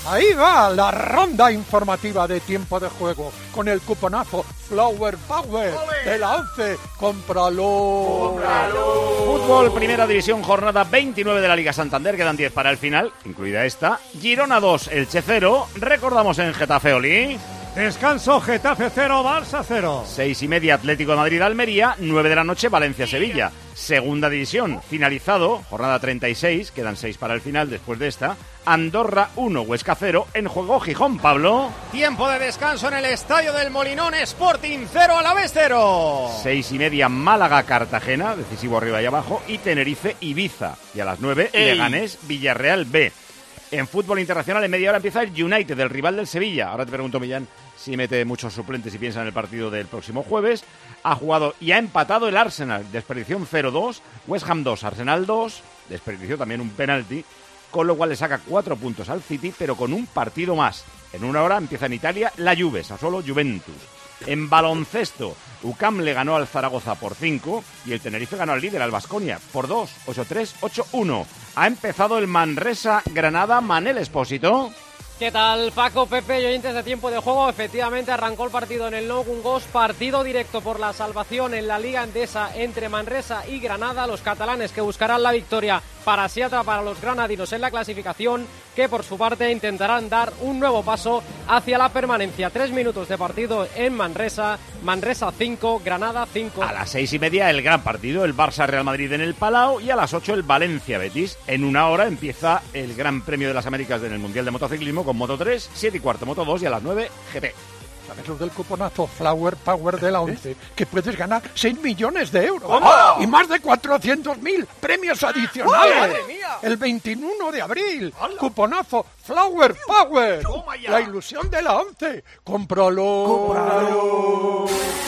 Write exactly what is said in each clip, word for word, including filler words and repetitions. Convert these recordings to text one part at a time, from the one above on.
Ahí va la ronda informativa de tiempo de juego con el cuponazo Flower Power de la once. ¡Cómpralo! ¡Cómpralo! Fútbol, Primera División, jornada veintinueve de la Liga Santander. Quedan diez para el final, incluida esta. Girona dos, Elche cero. Recordamos en Getafe, Oli. Descanso, Getafe cero, Barça cero. Seis y media, Atlético de Madrid, Almería. Nueve de la noche, Valencia, Sevilla. Segunda División, finalizado, jornada treinta y seis. Quedan seis para el final después de esta. Andorra uno, Huesca cero. En juego, Gijón, Pablo. Tiempo de descanso en el Estadio del Molinón. Sporting cero, Alavés cero. Seis y media, Málaga, Cartagena. Decisivo arriba y abajo. Y Tenerife, Ibiza. Y a las nueve, Leganés, Villarreal B. En fútbol internacional, en media hora empieza el United, el rival del Sevilla. Ahora te pregunto, Millán, si mete muchos suplentes y piensa en el partido del próximo jueves. Ha jugado y ha empatado el Arsenal. Desperdició un cero dos. West Ham dos, Arsenal dos. Desperdició también un penalti. Con lo cual le saca cuatro puntos al City, pero con un partido más. En una hora empieza en Italia la Juve, Sassuolo, Juventus. En baloncesto, U C A M le ganó al Zaragoza por cinco y el Tenerife ganó al líder, al Baskonia, por dos, ocho tres, ocho uno. Ha empezado el Manresa-Granada, Manel Espósito. ¿Qué tal, Paco, Pepe y oyentes de tiempo de juego? Efectivamente arrancó el partido en el Nou Congost, partido directo por la salvación en la Liga Endesa entre Manresa y Granada. Los catalanes que buscarán la victoria para así atrapar a los granadinos en la clasificación, que por su parte intentarán dar un nuevo paso hacia la permanencia. Tres minutos de partido en Manresa, Manresa cinco, Granada cinco. A las seis y media el gran partido, el Barça-Real Madrid en el Palau, y a las ocho el Valencia-Betis. En una hora empieza el Gran Premio de las Américas en el Mundial de Motociclismo con Moto tres, siete y cuarto Moto dos y a las nueve G P. ¿Sabes lo del cuponazo Flower Power de la once? ¿Eh? Que puedes ganar seis millones de euros. ¡Oh! Y más de cuatrocientos mil premios adicionales. ¡Oh, madre mía! El veintiuno de abril. ¡Hola! Cuponazo Flower Power. La ilusión de la once. ¡Cómpralo! ¡Cómpralo!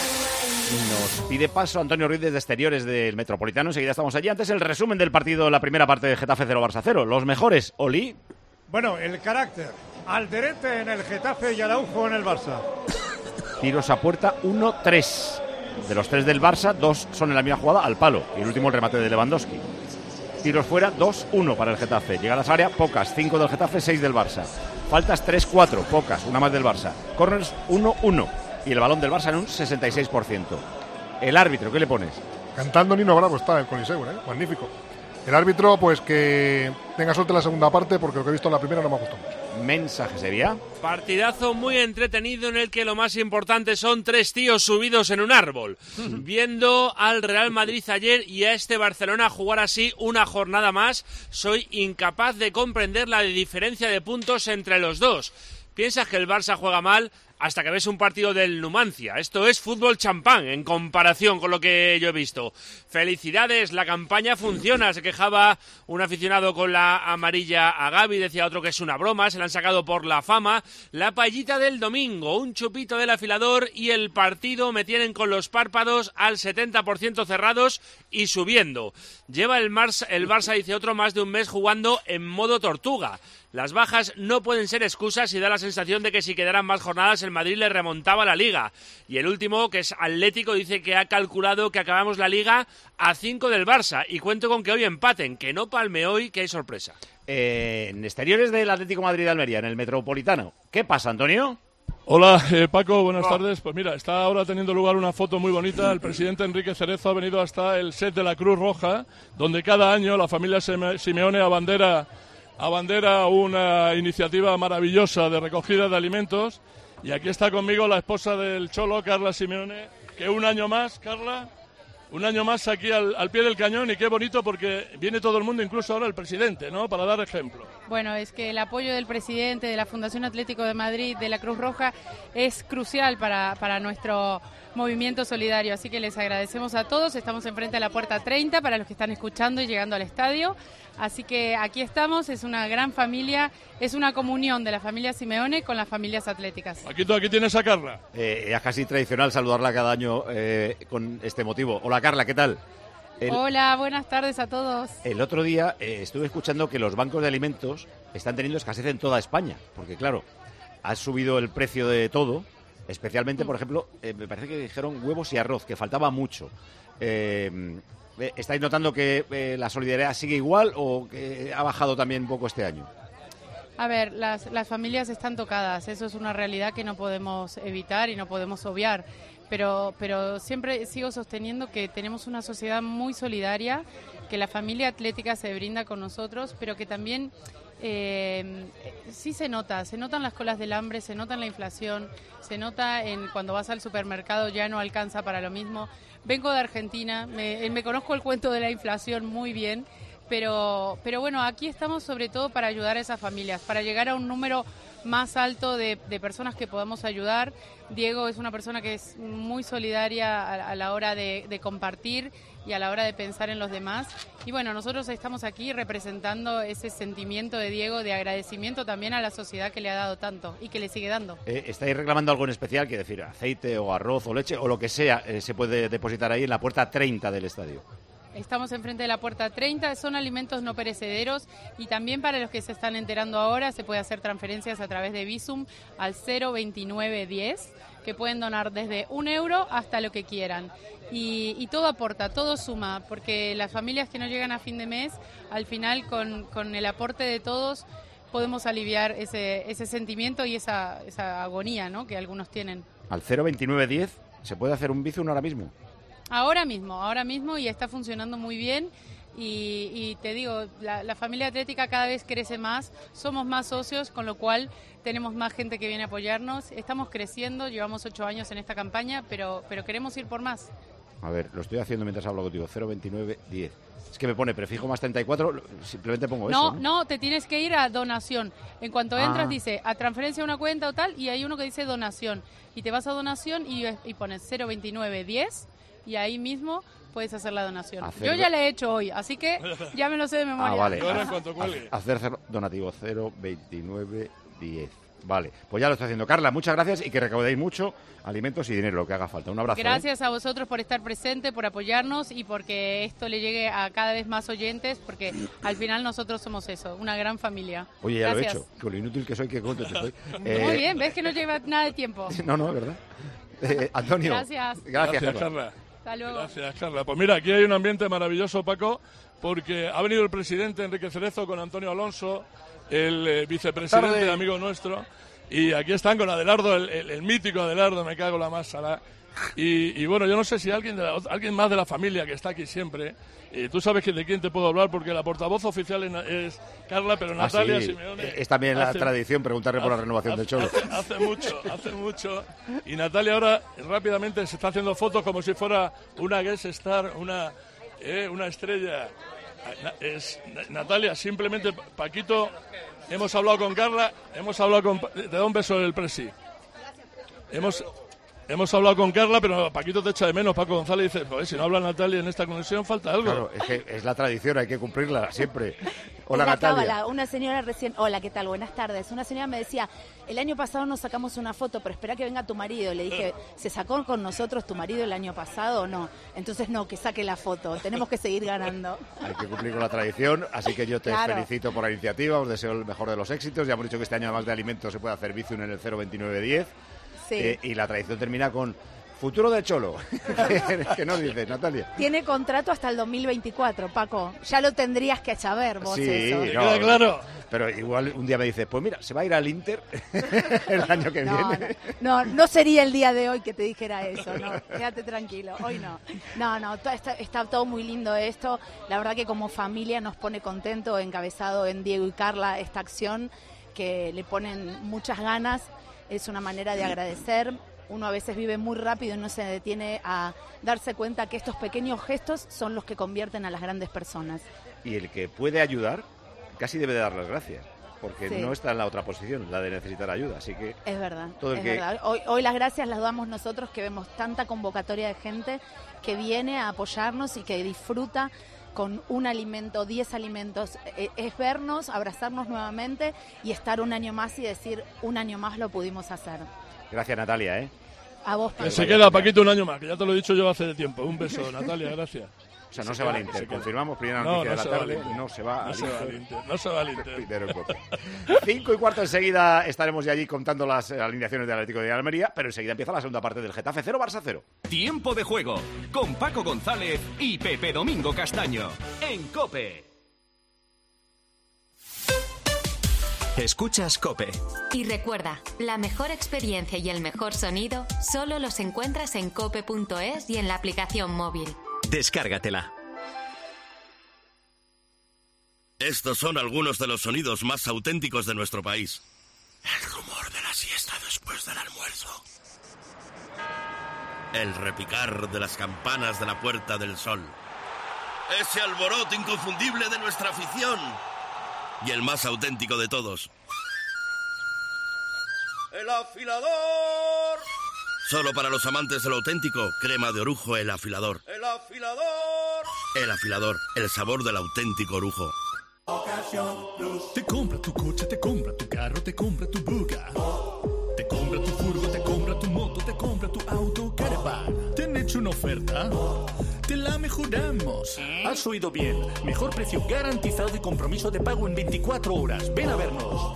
Nos pide paso Antonio Ruiz desde exteriores del Metropolitano. Enseguida estamos allí. Antes el resumen del partido, la primera parte de Getafe cero, Barça cero. Los mejores, Oli. Bueno, el carácter. Alderete en el Getafe y Araujo en el Barça. Tiros a puerta uno tres. De los tres del Barça, dos son en la misma jugada al palo. Y el último el remate de Lewandowski. Tiros fuera dos uno para el Getafe. Llegadas a área, pocas. cinco del Getafe, seis del Barça. Faltas tres cuatro, pocas. Una más del Barça. Corners uno uno. Y el balón del Barça en un sesenta y seis por ciento. El árbitro, ¿qué le pones? Cantando Nino Bravo está el Coliseo, ¿eh? Magnífico. El árbitro, pues que tenga suerte en la segunda parte, porque lo que he visto en la primera no me ha gustado mucho. Mensaje sería. Partidazo muy entretenido en el que lo más importante son tres tíos subidos en un árbol. Viendo al Real Madrid ayer y a este Barcelona jugar así una jornada más, soy incapaz de comprender la diferencia de puntos entre los dos. Piensas que el Barça juega mal hasta que ves un partido del Numancia. Esto es fútbol champán en comparación con lo que yo he visto. Felicidades, la campaña funciona. Se quejaba un aficionado con la amarilla a Gavi, decía otro que es una broma, se la han sacado por la fama. La paellita del domingo, un chupito del afilador y el partido me tienen con los párpados al setenta por ciento cerrados y subiendo. Lleva el, Mars, el Barça, dice otro, más de un mes jugando en modo tortuga. Las bajas no pueden ser excusas y da la sensación de que si quedaran más jornadas el Madrid le remontaba la Liga. Y el último, que es Atlético, dice que ha calculado que acabamos la Liga a cinco del Barça. Y cuento con que hoy empaten, que no palme hoy, que hay sorpresa. Eh, en exteriores del Atlético Madrid de Almería, en el Metropolitano. ¿Qué pasa, Antonio? Hola, eh, Paco, buenas oh. tardes. Pues mira, está ahora teniendo lugar una foto muy bonita. El presidente Enrique Cerezo ha venido hasta el set de la Cruz Roja, donde cada año la familia Simeone abandera... abandera una iniciativa maravillosa de recogida de alimentos, y aquí está conmigo la esposa del Cholo, Carla Simeone, que un año más, Carla, un año más aquí al, al pie del cañón, y qué bonito porque viene todo el mundo, incluso ahora el presidente, ¿no?, para dar ejemplo. Bueno, es que el apoyo del presidente, de la Fundación Atlético de Madrid, de la Cruz Roja, es crucial para, para nuestro movimiento solidario, así que les agradecemos a todos. Estamos enfrente a la puerta treinta para los que están escuchando y llegando al estadio, así que aquí estamos. Es una gran familia, es una comunión de la familia Simeone con las familias atléticas. Aquí, aquí tienes a Carla. Eh, es casi tradicional saludarla cada año eh, con este motivo. Hola Carla, ¿qué tal? El, Hola, buenas tardes a todos. El otro día eh, estuve escuchando que los bancos de alimentos están teniendo escasez en toda España, porque claro, ha subido el precio de todo. Especialmente, por ejemplo, eh, me parece que dijeron huevos y arroz, que faltaba mucho. Eh, ¿Estáis notando que eh, la solidaridad sigue igual o que ha bajado también un poco este año? A ver, las, las familias están tocadas, eso es una realidad que no podemos evitar y no podemos obviar, pero, pero siempre sigo sosteniendo que tenemos una sociedad muy solidaria, que la familia atlética se brinda con nosotros, pero que también eh, sí se nota, se notan las colas del hambre, se nota en la inflación, se nota en cuando vas al supermercado ya no alcanza para lo mismo. Vengo de Argentina, me, me conozco el cuento de la inflación muy bien. Pero, pero bueno, aquí estamos sobre todo para ayudar a esas familias, para llegar a un número más alto de, de personas que podamos ayudar. Diego es una persona que es muy solidaria a, a la hora de, de compartir y a la hora de pensar en los demás. Y bueno, nosotros estamos aquí representando ese sentimiento de Diego, de agradecimiento también a la sociedad que le ha dado tanto y que le sigue dando. Eh, ¿Estáis reclamando algo en especial? Quiero decir, aceite o arroz o leche o lo que sea, eh, se puede depositar ahí en la puerta treinta del estadio. Estamos enfrente de la puerta treinta, son alimentos no perecederos y también para los que se están enterando ahora se puede hacer transferencias a través de Bizum al cero veintinueve diez, que pueden donar desde un euro hasta lo que quieran. Y, y todo aporta, todo suma, porque las familias que no llegan a fin de mes, al final con, con el aporte de todos podemos aliviar ese, ese sentimiento y esa, esa agonía, ¿no?, que algunos tienen. Al cero veintinueve diez se puede hacer un Bizum ahora mismo. Ahora mismo, ahora mismo y está funcionando muy bien y, y te digo, la, la familia atlética cada vez crece más, somos más socios, con lo cual tenemos más gente que viene a apoyarnos, estamos creciendo, llevamos ocho años en esta campaña, pero, pero queremos ir por más. A ver, lo estoy haciendo mientras hablo contigo, cero veintinueve diez. Es que me pone prefijo más treinta y cuatro, simplemente pongo no, eso. No, no, te tienes que ir a donación. En cuanto entras ah. dice a transferencia a una cuenta o tal y hay uno que dice donación. Y te vas a donación y, y pones cero veintinueve diez y ahí mismo puedes hacer la donación. Hacer... Yo ya la he hecho hoy, así que ya me lo sé de memoria. Ah, vale. Ahora en cuanto cuelgue. Hacer donativo cero veintinueve diez. Vale, pues ya lo estoy haciendo. Carla, muchas gracias y que recaudéis mucho alimentos y dinero, lo que haga falta. Un abrazo. Gracias ¿eh? a vosotros por estar presente, por apoyarnos y porque esto le llegue a cada vez más oyentes, porque al final nosotros somos eso, una gran familia. Oye, ya gracias. lo he hecho. Con lo inútil que soy, que contento estoy. Eh... Muy bien, ves que no lleva nada de tiempo. No, no, es verdad. Eh, Antonio. Gracias. Gracias, Gracias, Carla. Carla. Hasta luego. Gracias, Carla. Pues mira, aquí hay un ambiente maravilloso, Paco, porque ha venido el presidente Enrique Cerezo con Antonio Alonso, el eh, vicepresidente, Tarde. amigo nuestro, y aquí están con Adelardo, el, el, el mítico Adelardo, me cago en la masa. Y, y bueno, yo no sé si alguien, de la, alguien más de la familia que está aquí siempre, eh, tú sabes que de quién te puedo hablar, porque la portavoz oficial es, es Carla, pero Natalia ah, sí. Simeone... Es también hace, la tradición preguntarle por hace, la renovación hace, del Cholo. Hace, hace mucho, hace mucho. Y Natalia ahora rápidamente se está haciendo fotos como si fuera una guest star, una, eh, una estrella. Es, Natalia, simplemente, Paquito, hemos hablado con Carla, hemos hablado con... Te da un beso el presi. Hemos... Hemos hablado con Carla, pero Paquito te echa de menos. Paco González dice, pues si no habla Natalia en esta conexión, falta algo. Claro, es que es la tradición, hay que cumplirla siempre. Hola, la Natalia. Cábala, una señora recién... Hola, ¿qué tal? Buenas tardes. Una señora me decía, el año pasado nos sacamos una foto, pero espera que venga tu marido. Le dije, ¿se sacó con nosotros tu marido el año pasado o no? Entonces, no, que saque la foto. Tenemos que seguir ganando. Hay que cumplir con la tradición, así que yo te Claro. felicito por la iniciativa, os deseo el mejor de los éxitos. Ya hemos dicho que este año, además de alimentos, se puede hacer Bizum en el cero veintinueve diez. Sí. Eh, y la tradición termina con... Futuro de Cholo. ¿Qué nos dices, Natalia? Tiene contrato hasta el dos mil veinticuatro, Paco. Ya lo tendrías que saber vos Sí, eso. no, queda claro. Pero igual un día me dices, pues mira, se va a ir al Inter el año que No, viene. no, no, no sería el día de hoy que te dijera eso, no, quédate tranquilo, hoy no. No, no, to- está, está todo muy lindo esto, la verdad que como familia nos pone contento, encabezado en Diego y Carla esta acción, que le ponen muchas ganas, es una manera de agradecer. Uno a veces vive muy rápido y no se detiene a darse cuenta que estos pequeños gestos son los que convierten a las grandes personas. Y el que puede ayudar casi debe de dar las gracias, porque Sí. no está en la otra posición, la de necesitar ayuda, así que... Es verdad, Todo el es que- verdad. Hoy, hoy las gracias las damos nosotros, que vemos tanta convocatoria de gente que viene a apoyarnos y que disfruta con un alimento, diez alimentos. Eh, es vernos, abrazarnos nuevamente y estar un año más y decir, un año más lo pudimos hacer. Gracias, Natalia, ¿eh? A vos, Que Pablo. se queda Paquito un año más, que ya te lo he dicho yo hace tiempo. Un beso, Natalia, gracias. O sea, no se va al Inter, confirmamos, primera No, noticia no de se la va al tarde, Inter. no se va No al se va al Inter. Inter, no se va al Inter. Primero en Cope. Cinco y cuarto enseguida estaremos ya allí contando las eh, alineaciones del Atlético de Almería, pero enseguida empieza la segunda parte del Getafe cero, Barça cero. Tiempo de juego con Paco González y Pepe Domingo Castaño en COPE. Escuchas COPE. Y recuerda, la mejor experiencia y el mejor sonido solo los encuentras en cope punto es y en la aplicación móvil. Descárgatela. Estos son algunos de los sonidos más auténticos de nuestro país. El rumor de la siesta después del almuerzo. El repicar de las campanas de la Puerta del Sol. Ese alboroto inconfundible de nuestra afición. Y el más auténtico de todos. ¡El afilador! Solo para los amantes de lo auténtico, crema de orujo El Afilador. ¡El afilador! El Afilador, el sabor del auténtico orujo. Te compra tu coche, te compra tu carro, te compra tu buga. Te compra tu furgo, te compra tu moto, te compra tu auto, caravan. ¿Te han hecho una oferta? Te la mejoramos. Has oído bien. Mejor precio garantizado y compromiso de pago en veinticuatro horas. Ven a vernos.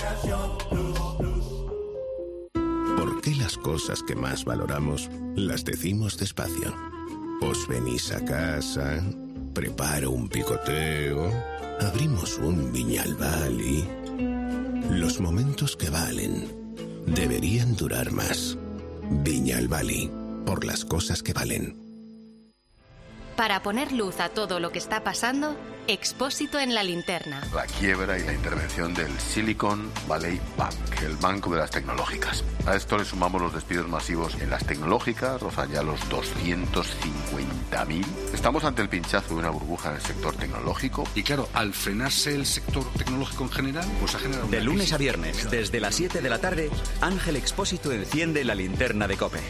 ¿Por qué las cosas que más valoramos las decimos despacio? Os venís a casa, preparo un picoteo, abrimos un Viñalbali. Los momentos que valen deberían durar más. Viñalbali, por las cosas que valen. Para poner luz a todo lo que está pasando, Expósito en la linterna. La quiebra y la intervención del Silicon Valley Bank, el banco de las tecnológicas. A esto le sumamos los despidos masivos en las tecnológicas, rozan ya los doscientos cincuenta mil. Estamos ante el pinchazo de una burbuja en el sector tecnológico. Y claro, al frenarse el sector tecnológico en general, pues ha generado una De lunes crisis. a viernes, desde las siete de la tarde, Ángel Expósito enciende la linterna de COPE.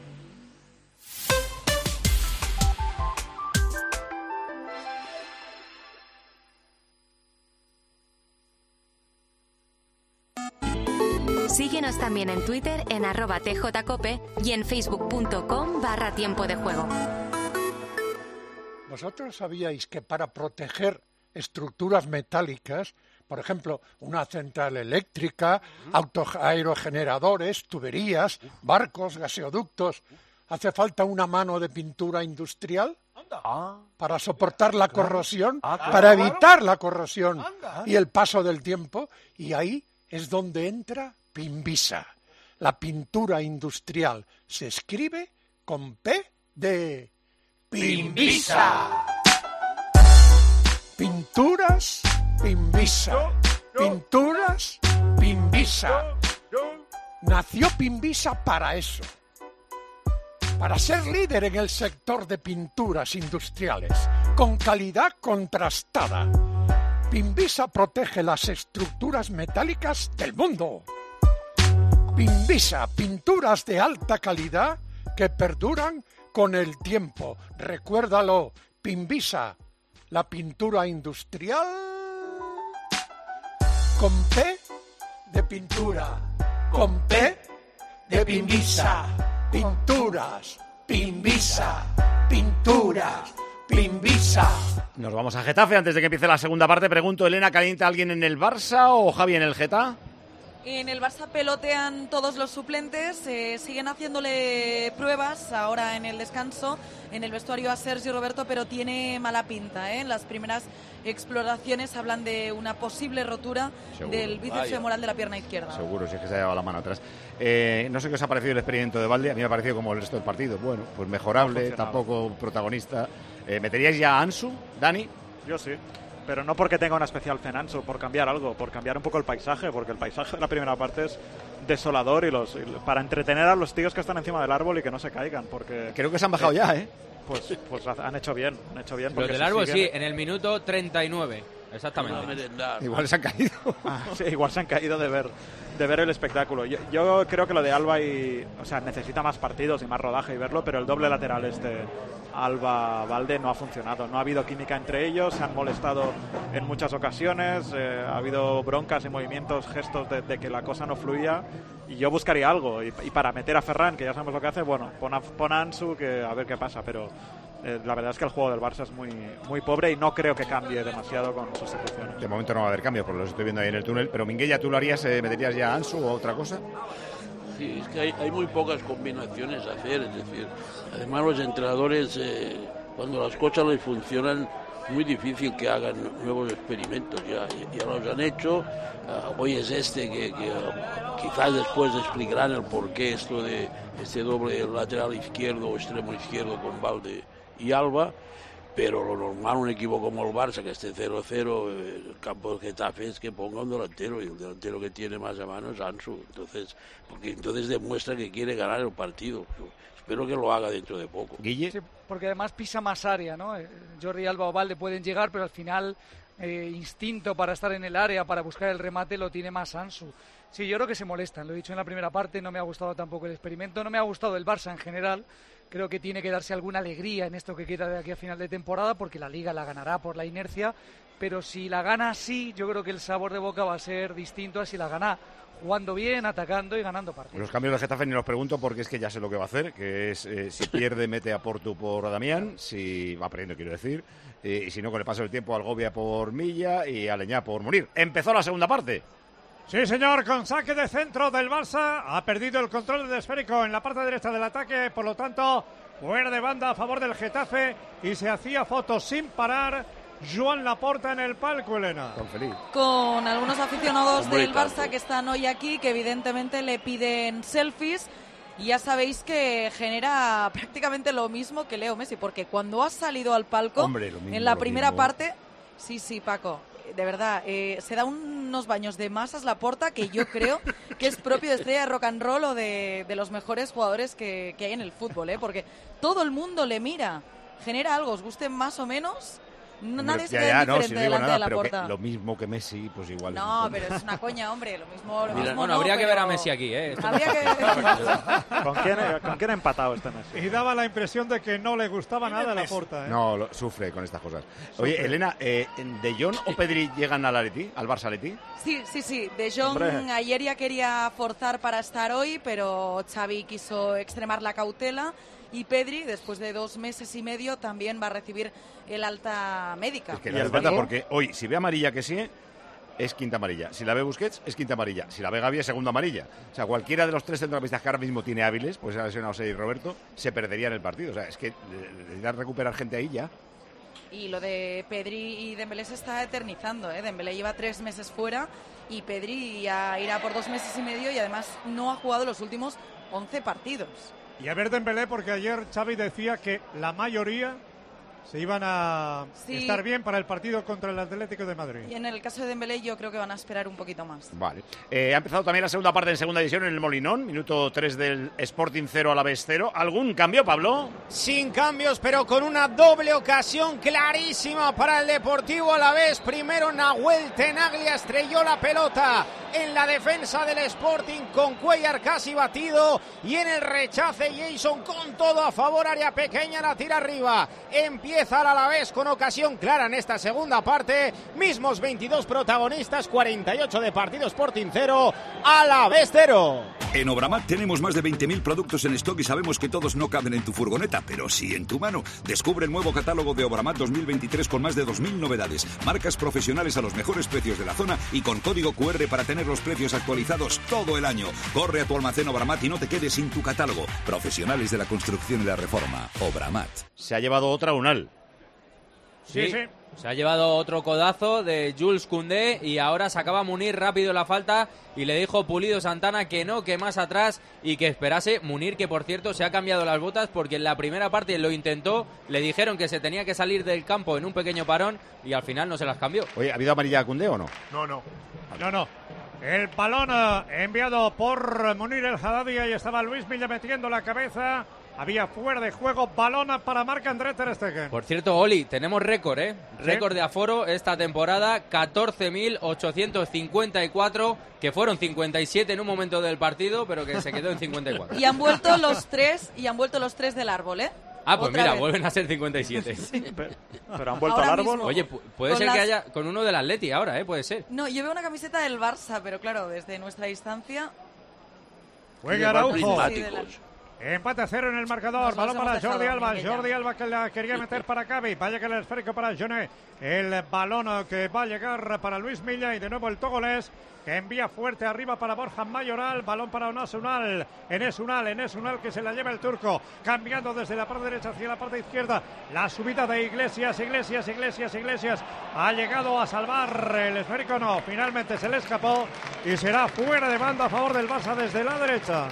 Síguenos también en Twitter en arroba tjcope y en facebook.com barra tiempo de juego. ¿Vosotros sabíais que para proteger estructuras metálicas, por ejemplo, una central eléctrica, autos aerogeneradores, tuberías, barcos, gaseoductos, hace falta una mano de pintura industrial? Para soportar la corrosión, para evitar la corrosión y el paso del tiempo, y ahí es donde entra Pimbisa. La pintura industrial se escribe con P de Pimbisa. Pinturas Pimbisa. Pinturas Pimbisa. Nació Pimbisa para eso. Para ser líder en el sector de pinturas industriales, con calidad contrastada. Pimbisa protege las estructuras metálicas del mundo. Pimbisa, pinturas de alta calidad que perduran con el tiempo. Recuérdalo, Pimbisa, la pintura industrial con P de pintura, con P de Pimbisa. Pinturas, Pimbisa, pinturas, Pimbisa. Nos vamos a Getafe antes de que empiece la segunda parte. Pregunto, Elena, ¿calienta alguien en el Barça o Javi en el Geta? En el Barça pelotean todos los suplentes, eh, siguen haciéndole pruebas ahora en el descanso, en el vestuario a Sergi Roberto, pero tiene mala pinta, ¿eh? Las primeras exploraciones hablan de una posible rotura Seguro. del bíceps femoral de la pierna izquierda. Seguro, si es que se ha llevado la mano atrás. Eh, no sé qué os ha parecido el experimento de Balde, a mí me ha parecido como el resto del partido. Bueno, pues mejorable, tampoco protagonista. Eh, ¿Meteríais ya a Ansu, Dani? Yo sí. Pero no porque tenga una especial fe en Ansu, por cambiar algo, por cambiar un poco el paisaje, porque el paisaje de la primera parte es desolador y los y para entretener a los tíos que están encima del árbol y que no se caigan, porque... Creo que se han bajado eh, ya, ¿eh? Pues, pues han hecho bien, han hecho bien. Los del árbol siguen... sí, en el minuto treinta y nueve, exactamente. Igual se han caído. Ah, sí, igual se han caído de ver, de ver el espectáculo. Yo, yo creo que lo de Alba y... O sea, necesita más partidos y más rodaje y verlo, pero el doble lateral este... Alba-Balde no ha funcionado, no ha habido química entre ellos, se han molestado en muchas ocasiones, eh, ha habido broncas y movimientos, gestos de, de que la cosa no fluía, y yo buscaría algo, y, y para meter a Ferran, que ya sabemos lo que hace, bueno, pon a, pon a Ansu, que a ver qué pasa, pero eh, la verdad es que el juego del Barça es muy, muy pobre y no creo que cambie demasiado con sustituciones. De momento no va a haber cambios, porque los estoy viendo ahí en el túnel, pero Minguella, ¿tú lo harías, eh, meterías ya a Ansu o otra cosa? Sí, es que hay, hay muy pocas combinaciones a hacer, es decir, además los entrenadores, eh, cuando las cosas les funcionan, muy difícil que hagan nuevos experimentos, ya, ya los han hecho. Uh, hoy es este que, que uh, quizás después explicarán el porqué esto de este doble lateral izquierdo o extremo izquierdo con Valde y Alba, pero lo normal un equipo como el Barça, que esté cero cero, eh, el campo del Getafe, es que ponga un delantero, y el delantero que tiene más a mano es Ansu, entonces, porque entonces demuestra que quiere ganar el partido. Espero que lo haga dentro de poco. Guille. Sí, porque además pisa más área, ¿no? Jordi Alba o Valde pueden llegar, pero al final eh, instinto para estar en el área, para buscar el remate, lo tiene más Ansu. Sí, yo creo que se molestan, lo he dicho en la primera parte, no me ha gustado tampoco el experimento, no me ha gustado el Barça en general. Creo que tiene que darse alguna alegría en esto que queda de aquí a final de temporada, porque la Liga la ganará por la inercia, pero si la gana así, yo creo que el sabor de boca va a ser distinto a si la gana jugando bien, atacando y ganando partidos. Los cambios de Getafe ni los pregunto porque es que ya sé lo que va a hacer, que es eh, si pierde mete a Portu por Damián, si va perdiendo quiero decir, eh, y si no con el paso del tiempo Algovia por Milla y Aleñá por Munir. Empezó la segunda parte. Sí, señor, con saque de centro del Barça. Ha perdido el control del esférico en la parte derecha del ataque, por lo tanto, fuera de banda a favor del Getafe y se hacía fotos sin parar Joan Laporta en el palco, Elena. Con feliz. Con algunos aficionados Hombre, del Barça tanto. que están hoy aquí, que evidentemente le piden selfies. Y ya sabéis que genera prácticamente lo mismo que Leo Messi, porque cuando ha salido al palco, Hombre, lo mismo, en la lo primera mismo. parte, sí, sí, Paco, de verdad, eh, se da unos baños de masas Laporta que yo creo que es propio de estrella de rock and roll o de, de los mejores jugadores que, que hay en el fútbol, ¿eh? Porque todo el mundo le mira, genera algo, os guste más o menos. No, nadie se ya, queda ya, indiferente no, si no digo delante nada, de la pero porta. que lo mismo que Messi, pues igual. No, pero es una coña, hombre, lo mismo, lo Mira, mismo bueno, no, habría que pero ver a Messi aquí, ¿eh? Esto habría que... ¿Con quién, ¿Con quién ha empatado este Messi? Y daba la impresión de que no le gustaba nada la Porta, ¿eh? No, lo, sufre con estas cosas. Oye, Sufre. Elena, eh, ¿De Jong o Pedri llegan al Atleti, al Barça Atleti? Sí, sí, sí. De Jong Hombre. ayer ya quería forzar para estar hoy, pero Xavi quiso extremar la cautela. Y Pedri, después de dos meses y medio, también va a recibir el alta médica. Es que le hace falta porque hoy, si ve amarilla que sí, es quinta amarilla. Si la ve Busquets, es quinta amarilla. Si la ve Gavi, es segunda amarilla. O sea, cualquiera de los tres centrocampistas que ahora mismo tiene hábiles, pues se ha lesionado Sergi Roberto, se perdería en el partido. O sea, es que necesitan recuperar gente ahí ya. Y lo de Pedri y Dembélé se está eternizando, ¿eh? Dembélé lleva tres meses fuera y Pedri ya irá por dos meses y medio y además no ha jugado los últimos once partidos. Y a ver Dembélé, porque ayer Xavi decía que la mayoría se iban a Sí. estar bien para el partido contra el Atlético de Madrid. Y en el caso de Dembélé yo creo que van a esperar un poquito más. Vale. Eh, ha empezado también la segunda parte en segunda división en el Molinón. Minuto tres del Sporting cero a la vez cero. ¿Algún cambio, Pablo? Sin cambios, pero con una doble ocasión clarísima para el Deportivo Alavés. Primero Nahuel Tenaglia estrelló la pelota en la defensa del Sporting con Cuellar casi batido y en el rechace Jason con todo a favor, área pequeña, la tira arriba. Empieza el Alavés con ocasión clara en esta segunda parte. Mismos veintidós protagonistas, cuarenta y ocho de partido, Sporting cero, Alavés cero. En Obramat tenemos más de veinte mil productos en stock y sabemos que todos no caben en tu furgoneta, pero sí en tu mano. Descubre el nuevo catálogo de Obramat dos mil veintitrés con más de dos mil novedades, marcas profesionales a los mejores precios de la zona y con código cu erre para tener los precios actualizados todo el año. Corre a tu almacén Obramat y no te quedes sin tu catálogo. Profesionales de la construcción y la reforma. Obramat. Se ha llevado otra Unal. Sí, sí. Se ha llevado otro codazo de Jules Koundé y ahora sacaba Munir rápido la falta y le dijo Pulido Santana que no, que más atrás y que esperase. Munir, que por cierto se ha cambiado las botas porque en la primera parte lo intentó, le dijeron que se tenía que salir del campo en un pequeño parón y al final no se las cambió. Oye, ¿ha habido amarilla a Koundé o no? No, no. No, no. El balón eh, enviado por Munir El Haddadi y estaba Luis Milla metiendo la cabeza. Había fuera de juego, balón para Marc-André Ter Stegen. Por cierto, Oli, tenemos récord, ¿eh? Récord de aforo esta temporada, catorce mil ochocientos cincuenta y cuatro, que fueron cincuenta y siete en un momento del partido, pero que se quedó en cincuenta y cuatro. Y han vuelto los tres, y han vuelto los tres del árbol, ¿eh? Ah, pues Otra mira, vez. vuelven a ser cincuenta y siete. Sí. Pero, pero han vuelto Ahora al árbol. mismo. Oye, pu- puede Con ser las- que haya con uno del Atleti ahora, ¿eh? Puede ser. No, yo veo una camiseta del Barça, pero claro, desde nuestra distancia... Juega Araujo. Sí, de la- Empate a cero en el marcador. Nos Balón hemos para dejado, Jordi Alba. Miguel, ya. Jordi Alba que la quería meter para Gavi. Vaya que el esférico para Joné. El balón que va a llegar para Luis Milla. Y de nuevo el togolés que envía fuerte arriba para Borja Mayoral. Balón para Enes Unal. Enes Unal, Enes Unal que se la lleva el turco. Cambiando desde la parte derecha hacia la parte izquierda. La subida de Iglesias, Iglesias, Iglesias, Iglesias. Ha llegado a salvar el esférico. No, finalmente se le escapó. Y será fuera de banda a favor del Barça desde la derecha.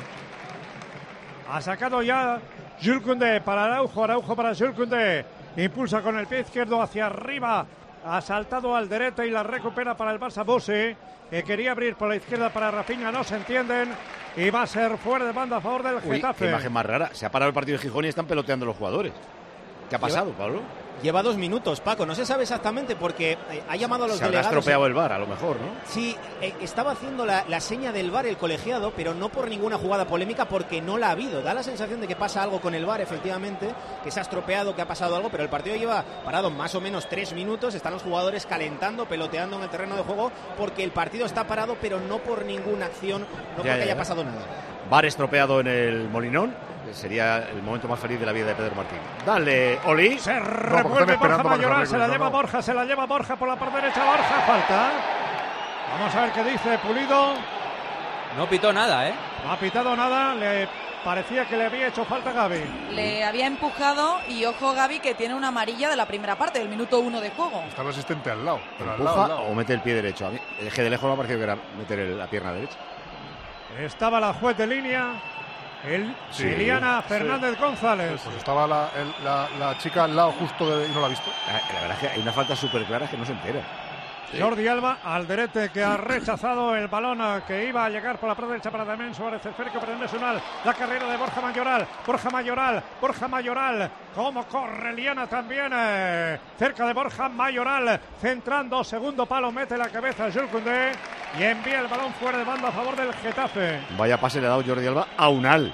Ha sacado ya Jules Koundé para Araujo, Araujo para Jules Koundé. Impulsa con el pie izquierdo hacia arriba. Ha saltado al derecho y la recupera para el Barça Bossi, que quería abrir por la izquierda para Rafinha. No se entienden. Y va a ser fuera de banda a favor del Uy, Getafe. qué imagen más rara. Se ha parado el partido de Gijón y están peloteando los jugadores. ¿Qué ha pasado, Pablo? Lleva dos minutos, Paco. No se sabe exactamente porque eh, ha llamado a los se habrá delegados. estropeado el V A R, a lo mejor, ¿no? Sí, eh, estaba haciendo la, la seña del V A R el colegiado, pero no por ninguna jugada polémica, porque no la ha habido. Da la sensación de que pasa algo con el V A R, efectivamente, que se ha estropeado, que ha pasado algo, pero el partido lleva parado más o menos tres minutos. Están los jugadores calentando, peloteando en el terreno de juego, porque el partido está parado, pero no por ninguna acción, no Ya, porque ya, haya ya. pasado nada. V A R estropeado en el Molinón. Que sería el momento más feliz de la vida de Pedro Martín. Dale, Oli. Se revuelve Borja Mayoral, se la lleva Borja, se la lleva Borja por la parte derecha. Borja, falta. Vamos a ver qué dice Pulido. No pitó nada, ¿eh? No ha pitado nada, le parecía que le había hecho falta a Gavi. Le había empujado y ojo Gavi que tiene una amarilla de la primera parte, del minuto uno de juego. Está el asistente al lado. Pero al ¿Empuja lado, al lado. o mete el pie derecho? A mí, es que de lejos me ha parecido que era meter el- la pierna derecha. Estaba la juez de línea, el Sí, Liliana sí. Fernández González. Pues estaba la, el- la, la chica al lado justo de, y no la ha visto. La, la verdad es que hay una falta súper clara que no se entera. Jordi Alba, Alderete, que ha rechazado el balón eh, que iba a llegar por la parte derecha para Damián Suárez, esférico para Enes Unal. La carrera de Borja Mayoral, Borja Mayoral, Borja Mayoral, como corre Liana también, eh, cerca de Borja Mayoral, centrando, segundo palo, mete la cabeza Jules Koundé y envía el balón fuera de banda a favor del Getafe. Vaya pase le ha dado Jordi Alba a Unal.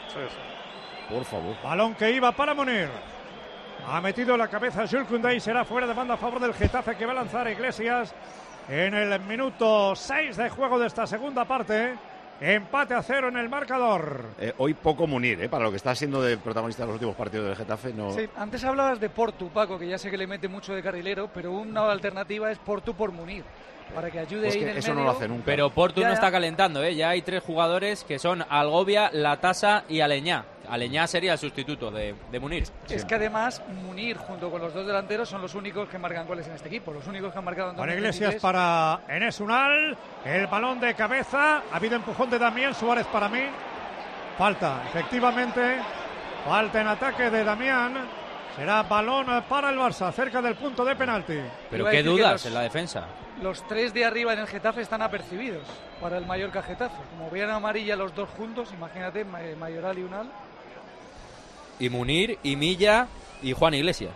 Por favor. Balón que iba para Munir. Ha metido la cabeza Jules Koundé y será fuera de banda a favor del Getafe, que va a lanzar Iglesias en el minuto seis de juego de esta segunda parte. Empate a cero en el marcador. Eh, hoy poco Munir, ¿eh? Para lo que está siendo de protagonista de los últimos partidos del Getafe. No... Sí, antes hablabas de Portu, Paco, que ya sé que le mete mucho de carrilero, pero una alternativa es Portu por Munir, para que ayude Pues ahí que en el eso medio. no lo hace nunca. Pero Portu Ya, no ya. está calentando, ¿eh? Ya hay tres jugadores que son Algovia, Latasa y Aleñá. Aleñá sería el sustituto de, de Munir. Es que además Munir junto con los dos delanteros son los únicos que marcan goles en este equipo, los únicos que han marcado en Con dos mil Iglesias veintitrés. para Enes Unal. El balón de cabeza. Ha habido empujón de Damián Suárez para mí. Falta, efectivamente. Falta en ataque de Damián. Será balón para el Barça, cerca del punto de penalti. Pero Iba a qué decir que dudas los- en la defensa. Los tres de arriba en el Getafe están apercibidos para el Mallorca Getafe. Como vean amarilla los dos juntos, imagínate, Ma- Mayoral y Unal. Y Munir, y Milla, y Juan Iglesias.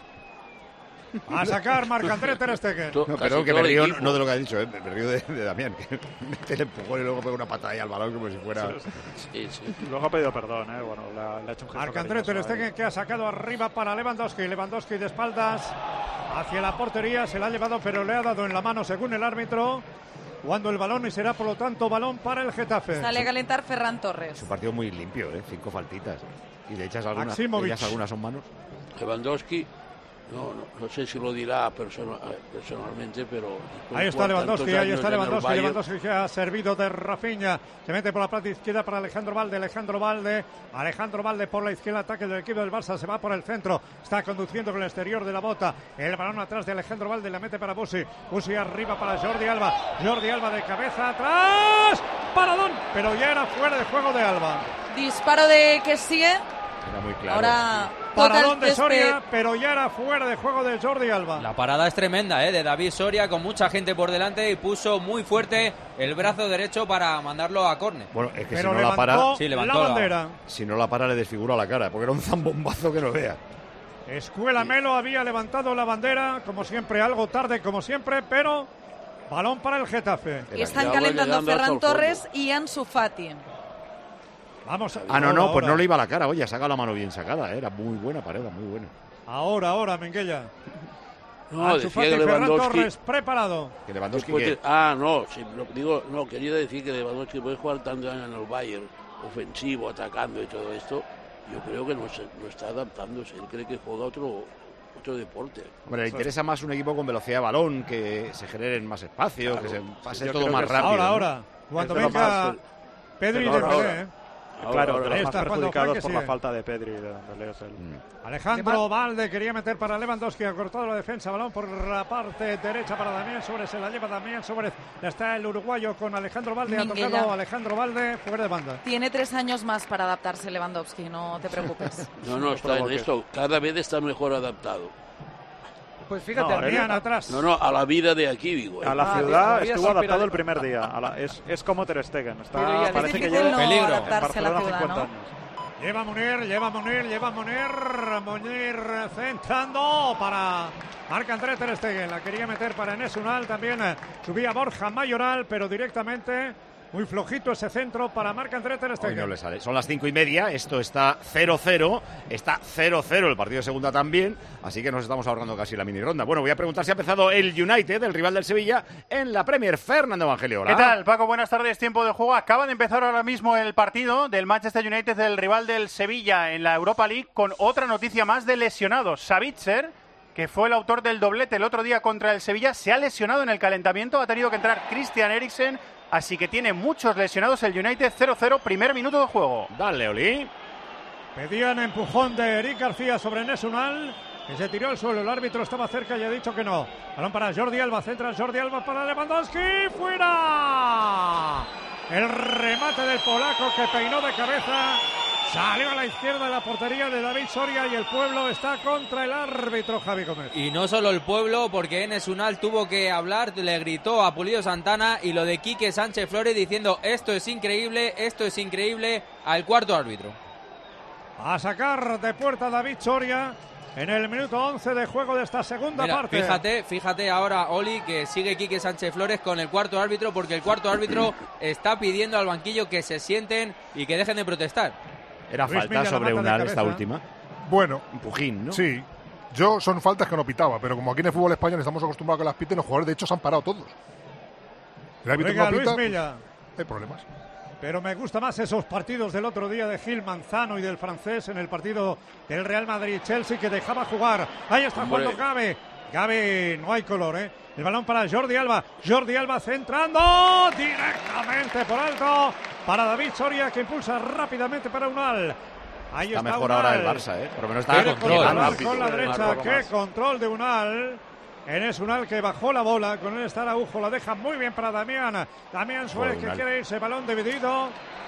A sacar Marc-André Ter Stegen. No, pero que me río no de lo que ha dicho, ¿eh? Me río de, de Damián, que mete el empujón y luego pega una patada ahí al balón como si fuera... Luego ha pedido perdón, ¿eh? Bueno, le ha, le ha hecho un gesto Marc-André Ter cariñoso, Stegen ¿eh? que ha sacado arriba para Lewandowski. Lewandowski de espaldas hacia la portería. Se la ha llevado, pero le ha dado en la mano según el árbitro. Jugando el balón y será por lo tanto balón para el Getafe. Sale a calentar Ferran Torres. Es un partido muy limpio, ¿eh? Cinco faltitas. Y le echas algunas, Maximovic. le echas algunas son manos. Lewandowski, no, no, no sé si lo dirá persona- personalmente, pero... Ahí está por Lewandowski, tantos ahí años está en el Lewandowski, Bayern, Lewandowski que ha servido de Rafinha, se mete por la parte izquierda para Alejandro Valde, Alejandro Valde, Alejandro Valde por la izquierda, ataque del equipo del Barça, se va por el centro, está conduciendo con el exterior de la bota, el balón atrás de Alejandro Valde, la mete para Busi, Busi arriba para Jordi Alba, Jordi Alba de cabeza atrás, paradón, pero ya era fuera de juego de Alba. Disparo de que sigue. Era muy claro. Ahora Paradón toca de el césped. Soria, pero ya era fuera de juego de Jordi Alba. La parada es tremenda, ¿eh? De David Soria, con mucha gente por delante, y puso muy fuerte el brazo derecho para mandarlo a córner. Bueno, es que Pero si no la para... levantó Sí, levantó la la- bandera. Si no la para le desfigura la cara, porque era un zambombazo que no vea. Escuela Melo había levantado la bandera, como siempre, algo tarde, como siempre, pero balón para el Getafe. Y están Ya va calentando llegando hasta Ferran el Torres y Ansu Fati. Vamos a... Ah, no, ahora, no, pues ahora. no le iba la cara. Oye, ha sacado la mano bien sacada. ¿eh? Era muy buena pared, muy buena. Ahora, ahora, Menguella. No, Ansu decía Fati, que Ferran Lewandowski... Torres, preparado. Que Lewandowski Después que... de- ah, no, sí, lo- digo, no, quería decir que Lewandowski puede jugar tanto años en el Bayern, ofensivo, atacando y todo esto, yo creo que no, se, no está adaptándose. Él cree que juega otro, otro deporte. Hombre, le interesa más un equipo con velocidad de balón, que se generen más espacio, claro, que se pase yo todo más rápido. Ahora, ¿no? ahora, cuando venga Pedri y Dembélé, ¿eh? Claro, ahora, los más perjudicados por sí. la falta de Pedri y de Dembélé. Es el... mm. Alejandro Valde quería meter para Lewandowski, ha cortado la defensa, balón por la parte derecha para Damián Suárez, se la lleva Damián Suárez, ya está el uruguayo con Alejandro Valde, Minguella. ha tocado Alejandro Valde, fuera de banda. Tiene tres años más para adaptarse Lewandowski, no te preocupes. No, no, está en esto, cada vez está mejor adaptado. Pues fíjate, no, Adrián, atrás. No, no, a la vida de aquí, digo. ¿eh? A la Ah, ciudad sí, estuvo sí, adaptado pero- el primer día. A la, es, es como Ter Stegen. Está, Pero ya, parece es que difícil lleva no peligro. En adaptarse a la Barcelona ciudad, cincuenta ¿no? años. Lleva Munir, lleva Munir, lleva Munir, Munir centrando para Marc-André Ter Stegen, la quería meter para Enes Unal, también eh, subía Borja Mayoral, pero directamente muy flojito ese centro para Marc-André Ter Hoy Stegen. no le sale. Son las cinco y media, esto está cero cero, está cero cero el partido de segunda también, así que nos estamos ahorrando casi la mini ronda. Bueno, voy a preguntar si ha empezado el United, el rival del Sevilla, en la Premier. Fernando Evangelio, hola. ¿Qué tal, Paco? Buenas tardes, tiempo de juego. Acaba de empezar ahora mismo el partido del Manchester United, del rival del Sevilla en la Europa League, con otra noticia más de lesionados. Savitzer, que fue el autor del doblete el otro día contra el Sevilla, se ha lesionado en el calentamiento, ha tenido que entrar Christian Eriksen, así que tiene muchos lesionados el United. Cero cero, primer minuto de juego. Dale, Oli. Pedían empujón de Eric García sobre Enes Unal, que se tiró al suelo, el árbitro estaba cerca y ha dicho que no. Balón para Jordi Alba, centra Jordi Alba para Lewandowski, ¡fuera! El remate del polaco que peinó de cabeza, salió a la izquierda de la portería de David Soria y el pueblo está contra el árbitro Javi Gómez. Y no solo el pueblo, porque Enes Unal tuvo que hablar, le gritó a Pulido Santana y lo de Quique Sánchez Flores diciendo esto es increíble, esto es increíble al cuarto árbitro. A sacar de puerta David Soria en el minuto once de juego de esta segunda Mira, parte. Fíjate, fíjate ahora, Oli, que sigue Quique Sánchez Flores con el cuarto árbitro, porque el cuarto árbitro está pidiendo al banquillo que se sienten y que dejen de protestar. Era Luis falta Milla sobre la mata de Unal esta cabeza. última. Bueno, Empujín, ¿no? sí. Yo son faltas que no pitaba, pero como aquí en el fútbol español estamos acostumbrados a que las piten, los jugadores de hecho se han parado todos. El árbitro Venga, no Luis pita, Milla. hay problemas. Pero me gustan más esos partidos del otro día de Gil Manzano y del francés en el partido del Real Madrid-Chelsea, que dejaba jugar. Ahí está Hombre. jugando Gavi. Gavi, no hay color, ¿eh? El balón para Jordi Alba. Jordi Alba centrando directamente por alto para David Soria, que impulsa rápidamente para Unal. Ahí está, Está mejor Unal. ahora el Barça, ¿eh? Por lo menos está Qué control. control, Unal rápido, con la más derecha, roba qué más. control de Unal. Enes Unal que bajó la bola, con él está Araujo, la deja muy bien para Damián. Damián Suárez que Unal. quiere irse, balón dividido.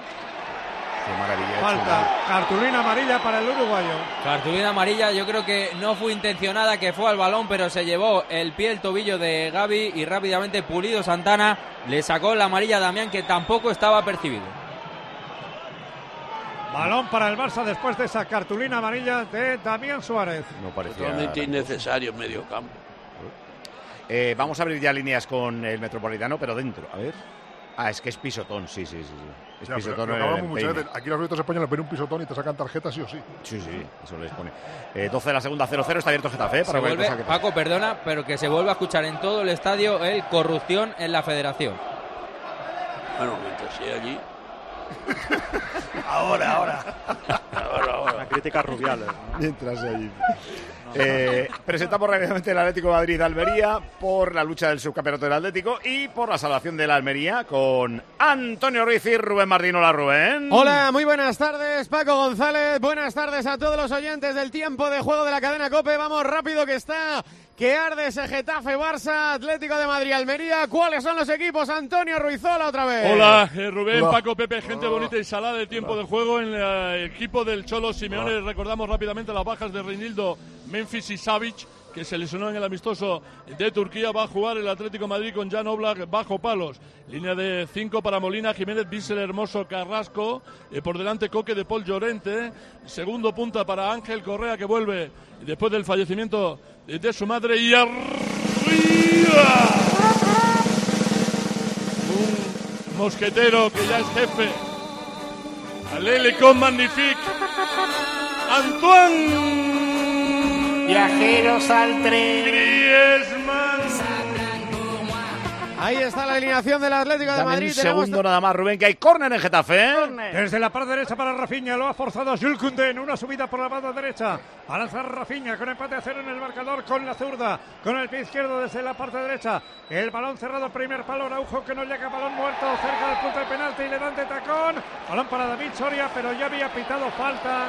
Qué maravilla. Falta, cartulina amarilla para el uruguayo. Cartulina amarilla, yo creo que no fue intencionada, que fue al balón, pero se llevó el pie, el tobillo de Gavi y rápidamente Pulido Santana le sacó la amarilla a Damián, que tampoco estaba percibido. Balón para el Barça después de esa cartulina amarilla de Damián Suárez. No parecía. Totalmente innecesario en medio campo. Eh, vamos a abrir ya líneas con el Metropolitano, pero dentro. A ver. Ah, es que es pisotón, sí, sí, sí. sí. Es Ya, pero pisotón lo en que hablamos el muchas peine. veces. Aquí los árbitros españoles ven un pisotón y te sacan tarjetas sí o sí. Sí, sí, eso les pone. Eh, doce de la segunda, cero cero, está abierto Getafe, ¿eh? Se Para cualquier vuelve, cosa que pase. Paco, perdona, pero que se vuelve a escuchar en todo el estadio el corrupción en la federación. Bueno, mientras sea allí. Ahora, ahora. Ahora, ahora. Una crítica a Rubiales. ¿no? Mientras se allí. Eh, presentamos rápidamente el Atlético de Madrid-Almería por la lucha del subcampeonato del Atlético y por la salvación de la Almería con Antonio Ruiz y Rubén Martín. Hola, Rubén. Hola, muy buenas tardes, Paco González. Buenas tardes a todos los oyentes del tiempo de juego de la cadena COPE. Vamos rápido que está, que arde ese Getafe, Barça, Atlético de Madrid, Almería. ¿Cuáles son los equipos? Antonio Ruizola otra vez. Hola, eh, Rubén, Hola. Paco, Pepe, gente bonita y salada de tiempo de juego en el equipo del Cholo Simeone. Recordamos rápidamente las bajas de Reinildo, Memphis y Savic, que se lesionó en el amistoso de Turquía. Va a jugar el Atlético de Madrid con Jan Oblak bajo palos. Línea de cinco para Molina, Jiménez, Bissell, Hermoso, Carrasco. Eh, por delante Coque de Paul Llorente. Segundo punta para Ángel Correa, que vuelve después del fallecimiento de, de su madre. Y arriba un mosquetero que ya es jefe. Alele con Magnifique. Antoine. Viajeros al tren. Griezmann. Ahí está la alineación del Atlético de Dame Madrid. un segundo nada más, Rubén, que hay córner en Getafe, ¿eh? Desde la parte derecha para Rafinha, lo ha forzado Jules Koundé en una subida por la banda derecha. A lanzar Rafinha con empate a cero en el marcador con la zurda, con el pie izquierdo desde la parte derecha. El balón cerrado, primer palo, Araujo que no llega, balón muerto cerca del punto de penalti y le dan de tacón. Balón para David Soria, pero ya había pitado falta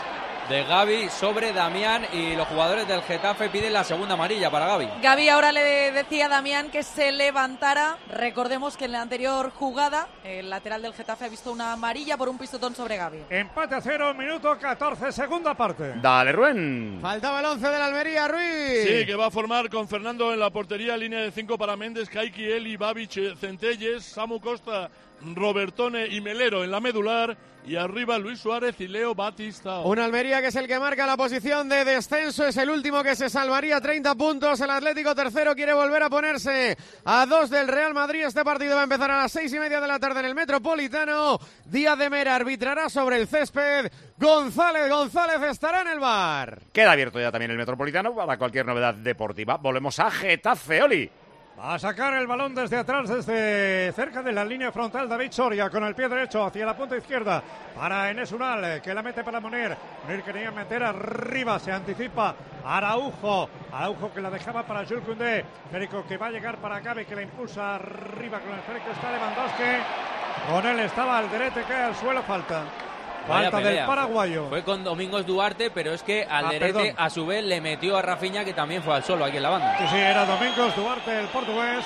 de Gavi sobre Damián y los jugadores del Getafe piden la segunda amarilla para Gavi. Gavi ahora le decía a Damián que se levantara. Recordemos que en la anterior jugada el lateral del Getafe ha visto una amarilla por un pisotón sobre Gavi. Empate a cero, minuto catorce, segunda parte. Dale, Rubén. Faltaba el once de la Almería, Ruiz. Sí, que va a formar con Fernando en la portería, línea de cinco para Méndez, Kaiki, Eli, Babic, Centelles, Samu Costa, Robertone y Melero en la medular, y arriba Luis Suárez y Leo Batista. Un Almería que es el que marca la posición de descenso, es el último que se salvaría, treinta puntos. El Atlético tercero quiere volver a ponerse a dos del Real Madrid. Este partido va a empezar a las seis y media de la tarde en el Metropolitano. Díaz de Mera arbitrará sobre el césped. González González estará en el bar. Queda abierto ya también el Metropolitano para cualquier novedad deportiva. Volvemos a Getafe, Oli. Va a sacar el balón desde atrás, desde cerca de la línea frontal, David Soria con el pie derecho hacia la punta izquierda para Enes Unal, que la mete para Munir. Munir quería meter arriba, se anticipa Araujo. Araujo que la dejaba para Jules Koundé. Férico que va a llegar para Gavi, que la impulsa arriba con el Férico. Está Lewandowski. Con él estaba Alderete, cae al suelo, falta. Falta del paraguayo. Fue con Domingos Duarte, pero es que Alderete ah, a su vez le metió a Rafinha, que también fue al suelo aquí en la banda. Sí, sí, era Domingos Duarte, el portugués,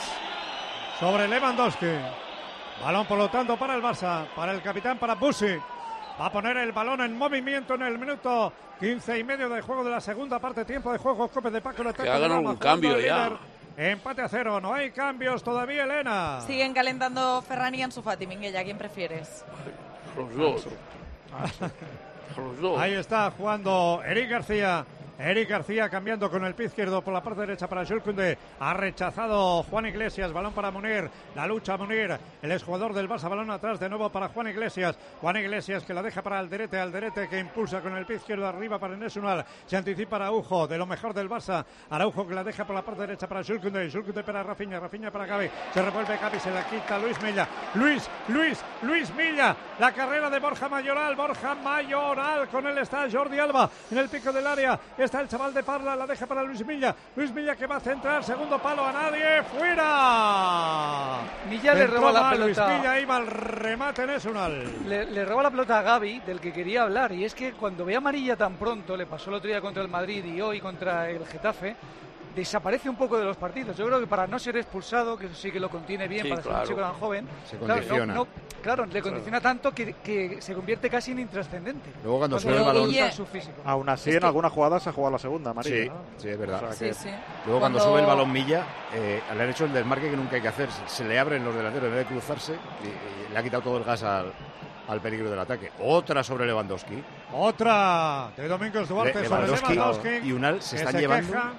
sobre Lewandowski. Balón, por lo tanto, para el Barça, para el capitán, para Busi. Va a poner el balón en movimiento en el minuto quince y medio de juego de la segunda parte. Tiempo de juego, Cope de Paco. Que hagan algún cambio ya. Empate a cero, no hay cambios todavía, Elena. Siguen calentando Ferran y Ansu Fati. Minguella, ¿quién prefieres? Los dos. Ahí está jugando Eric García. Eric García cambiando con el pie izquierdo por la parte derecha para Jules Koundé. Ha rechazado Juan Iglesias. Balón para Munir. La lucha Munir. El exjugador del Barça. Balón atrás de nuevo para Juan Iglesias. Juan Iglesias que la deja para Alderete. Alderete que impulsa con el pie izquierdo arriba para Enes Unal. Se anticipa Araujo, de lo mejor del Barça. Araujo que la deja por la parte derecha para Jules Koundé. Jules Koundé para Rafinha. Rafinha para Gavi. Se revuelve Gavi. Se la quita Luis Milla. Luis, Luis, Luis Milla. La carrera de Borja Mayoral. Borja Mayoral. Con él está Jordi Alba en el pico del área. Está el chaval de Parla, la deja para Luis Milla. Luis Milla que va a centrar, segundo palo a nadie, fuera. Milla le roba la pelota. Luis Milla iba al remate en Esunal. Le, le roba la pelota a Gavi, del que quería hablar, y es que cuando ve amarilla tan pronto, le pasó el otro día contra el Madrid y hoy contra el Getafe, desaparece un poco de los partidos. Yo creo que para no ser expulsado, que eso sí que lo contiene bien, sí, para claro. ser un chico tan joven, se claro, condiciona. no, no, claro, le condiciona tanto que, que se convierte casi en intrascendente. Luego cuando, cuando sube el balón, usa su físico. Aún así, es en que... algunas jugadas se ha jugado la segunda amarilla. Sí, ¿no? sí, es verdad. O sea que... sí, sí. Luego cuando... cuando sube el balón Milla, eh, le han hecho el desmarque que nunca hay que hacer. Se le abren los delanteros en vez de cruzarse y, y le ha quitado todo el gas al, al peligro del ataque. Otra sobre Lewandowski. Otra de Domingos Duarte Le, sobre Lewandowski, Lewandowski. y Unal se están se llevando. Queja,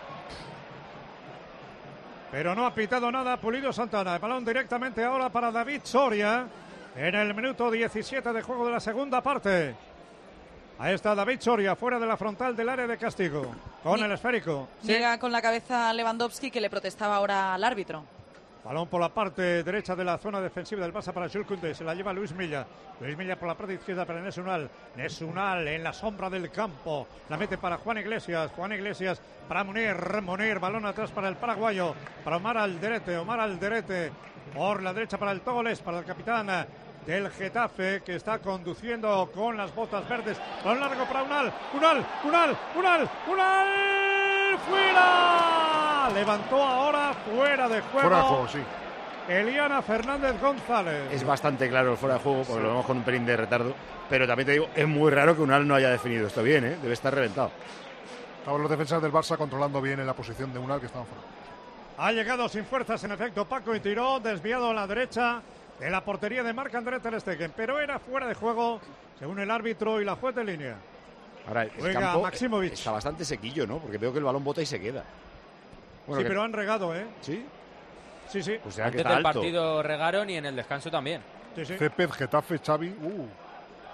pero no ha pitado nada Pulido Santana. El balón directamente ahora para David Soria en el minuto diecisiete de juego de la segunda parte. Ahí está David Soria fuera de la frontal del área de castigo con Ni- el esférico. Llega con la cabeza Lewandowski, que le protestaba ahora al árbitro. Balón por la parte derecha de la zona defensiva del Barça para Jules Koundé. Se la lleva Luis Milla. Luis Milla por la parte izquierda para Enes Unal. Enes Unal en la sombra del campo. La mete para Juan Iglesias. Juan Iglesias para Munir. Munir. Balón atrás para el paraguayo. Para Omar Alderete. Omar Alderete. Por la derecha para el Togoles. Para el capitán del Getafe, que está conduciendo con las botas verdes. Balón largo para Unal. Unal. Unal. Unal. Unal. ¡Fuera! Levantó ahora fuera de juego. Fuera de juego, sí. Eliana Fernández González. Es bastante claro el fuera de juego, porque sí. Lo vemos con un pelín de retardo. Pero también te digo, es muy raro que Unal no haya definido esto bien, ¿eh? Debe estar reventado. Estaban los defensas del Barça controlando bien en la posición de Unal, que estaban fuera. Ha llegado sin fuerzas, en efecto, Paco, y tiró desviado a la derecha de la portería de Marc-André ter Stegen, pero era fuera de juego, según el árbitro y la juez de línea. Ahora, el Juega campo Maximovic. Está bastante sequillo, ¿no? Porque veo que el balón bota y se queda. Bueno, sí, que... pero han regado, ¿eh? ¿Sí? Sí, sí. Pues Antes del alto. partido regaron y en el descanso también. Sí, sí. Césped, Getafe, Xavi. Uh.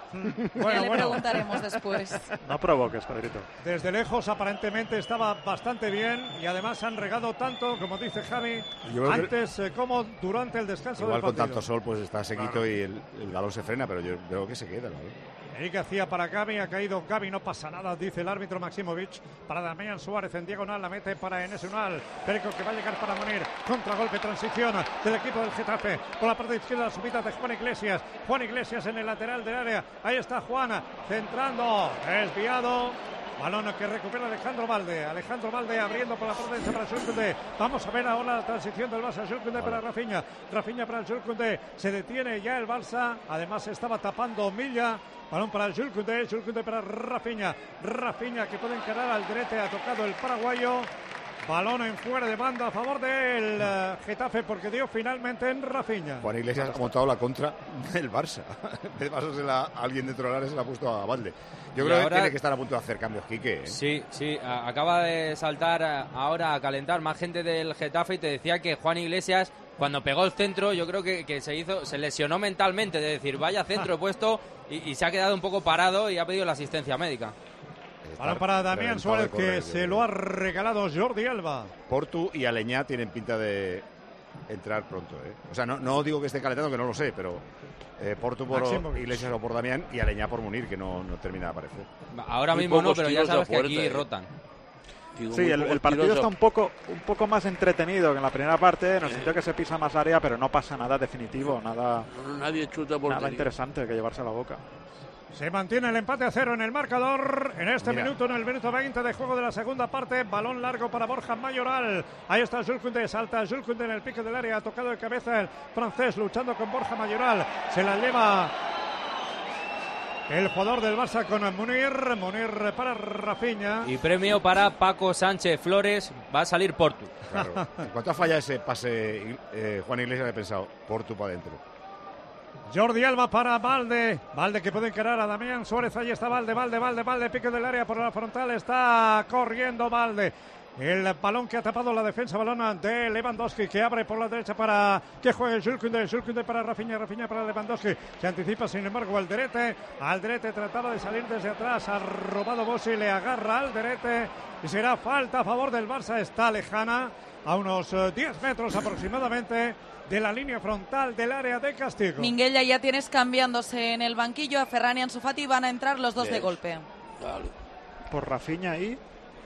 Bueno, ya le bueno. preguntaremos después. No provoques, Pedrito. Desde lejos aparentemente estaba bastante bien y además han regado tanto, como dice Javi, Yo creo que- antes eh, como durante el descanso Igual del con partido. tanto sol pues está sequito y el, el balón se frena, pero yo veo que se queda, ¿no? Eric hacía para Gaby, ha caído Gaby, no pasa nada, dice el árbitro Maximovic. Para Damián Suárez en diagonal, la mete para Enes Unal. Perico que va a llegar para Munir. Contragolpe, transición del equipo del Getafe. Por la parte izquierda, la subida de Juan Iglesias. Juan Iglesias en el lateral del área. Ahí está Juan, centrando, desviado. Balón que recupera Alejandro Valde. Alejandro Valde abriendo por la parte derecha para Jules Koundé. Vamos a ver ahora la transición del Barça. Jules Koundé para Rafinha. Rafinha para Jules Koundé. Se detiene ya el Barça. Además estaba tapando Milla. Balón para Jules Koundé. Jules Koundé para Rafinha. Rafinha que puede encarar al derecha. Ha tocado el paraguayo. Balón en fuera de banda a favor del uh, Getafe porque dio finalmente en Rafinha. Juan Iglesias ha montado la contra del Barça. En vez de pasársela a alguien dentro del área, se la ha puesto a Valde. Yo Y creo ahora- que tiene que estar a punto de hacer cambios, Quique. ¿eh? Sí, sí, a- acaba de saltar a- ahora a calentar más gente del Getafe y te decía que Juan Iglesias, cuando pegó el centro, yo creo que, que se hizo, se lesionó mentalmente, de decir, vaya centro he puesto, y, y se ha quedado un poco parado y ha pedido la asistencia médica. Balón para Damián reventado Suárez de correr, que yo se creo. lo ha regalado Jordi Alba. Portu y Aleñá tienen pinta de entrar pronto. ¿eh? O sea, no, no digo que esté calentando, que no lo sé, pero eh, Portu por Maximovic. Iglesias o por Damián y Aleñá por Munir, que no, no termina de aparecer. Ahora Muy mismo no, pocos pero ya tiros a sabes que puerta, aquí eh. rotan. Digo, Sí, muy el, pocos el partido tiros a- está un poco, un poco más entretenido que en la primera parte, en el sentido que se pisa más área, pero no pasa nada definitivo, nada, No, nadie chuta por nada interesante que llevarse a la boca. Se mantiene el empate a cero en el marcador. En este Mira. minuto, en el minuto veinte de juego de la segunda parte. Balón largo para Borja Mayoral. Ahí está Jules Koundé. Salta Jules Koundé en el pique del área. Ha tocado de cabeza el francés luchando con Borja Mayoral. Se la lleva el jugador del Barça con Munir. Munir para Rafinha. Y premio para Paco Sánchez Flores, va a salir Portu. Claro. En cuanto a falla ese pase, eh, Juan Iglesias, he pensado, Portu para adentro. Jordi Alba para Valde. Valde que puede encarar a Damián Suárez. Ahí está Valde, Valde, Valde, Valde. Pique del área por la frontal. Está corriendo Valde. El balón que ha tapado la defensa, balón de Lewandowski que abre por la derecha para que juegue Jules Koundé. Jules Koundé para Rafinha, Rafinha para Lewandowski. Se anticipa sin embargo Alderete. Alderete trataba de salir desde atrás. Ha robado Bossi, le agarra Alderete. Y será falta a favor del Barça. Está lejana, a unos eh, diez metros aproximadamente de la línea frontal del área de castigo. Minguella, ya tienes cambiándose en el banquillo a Ferran y Ansu Fati, van a entrar los dos Yes. de golpe. Vale. Por Rafinha y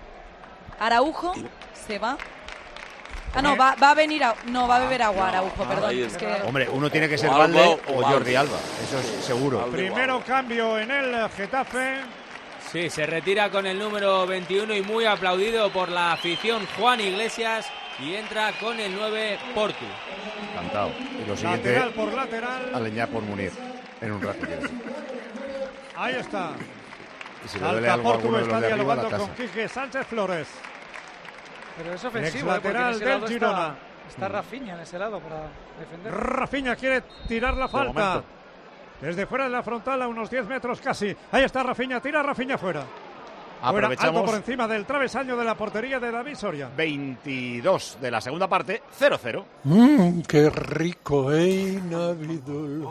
Araujo se va. Ah, no, va, va a venir a, no, va a beber agua Araujo, perdón. ahí Es está. que- Hombre, uno tiene que ser O Alba Valde o o Valde. Jordi Alba. Eso es seguro. Valde. Primero cambio en el Getafe. Sí, se retira con el número veintiuno y muy aplaudido por la afición Juan Iglesias y entra con el nueve Portu. Encantado. Y lo siguiente, Lateral por lateral. Aleñá por Munir. En un rato, quiero decir. Ahí está. Y si le duele Salta algo a Portu, alguno de está los de arriba, la dialogando tasa. con Quique Sánchez Flores. Pero es El ofensivo, ¿eh? porque en exlateral ese del lado Girona. está, está Rafinha en ese lado para defender. Rafinha quiere tirar la falta. momento. Desde fuera de la frontal a unos diez metros casi. Ahí está Rafinha, tira Rafinha fuera. Fuera, alto Aprovechamos por encima del travesaño de la portería de David Soria. veintidós de la segunda parte, cero cero. Mmm, qué rico, ey, Navidul.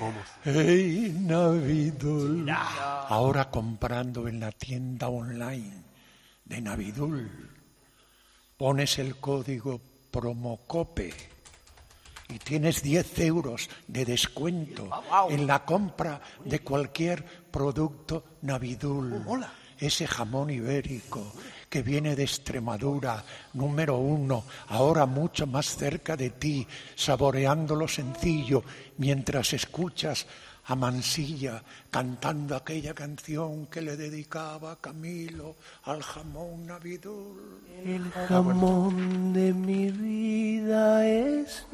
Ey, Navidul. Ahora comprando en la tienda online de Navidul, pones el código Promocope y tienes diez euros de descuento en la compra de cualquier producto Navidul. Ese jamón ibérico que viene de Extremadura, número uno, ahora mucho más cerca de ti, saboreando lo sencillo, mientras escuchas a Mansilla cantando aquella canción que le dedicaba Camilo al jamón Navidul. El jamón de mi vida es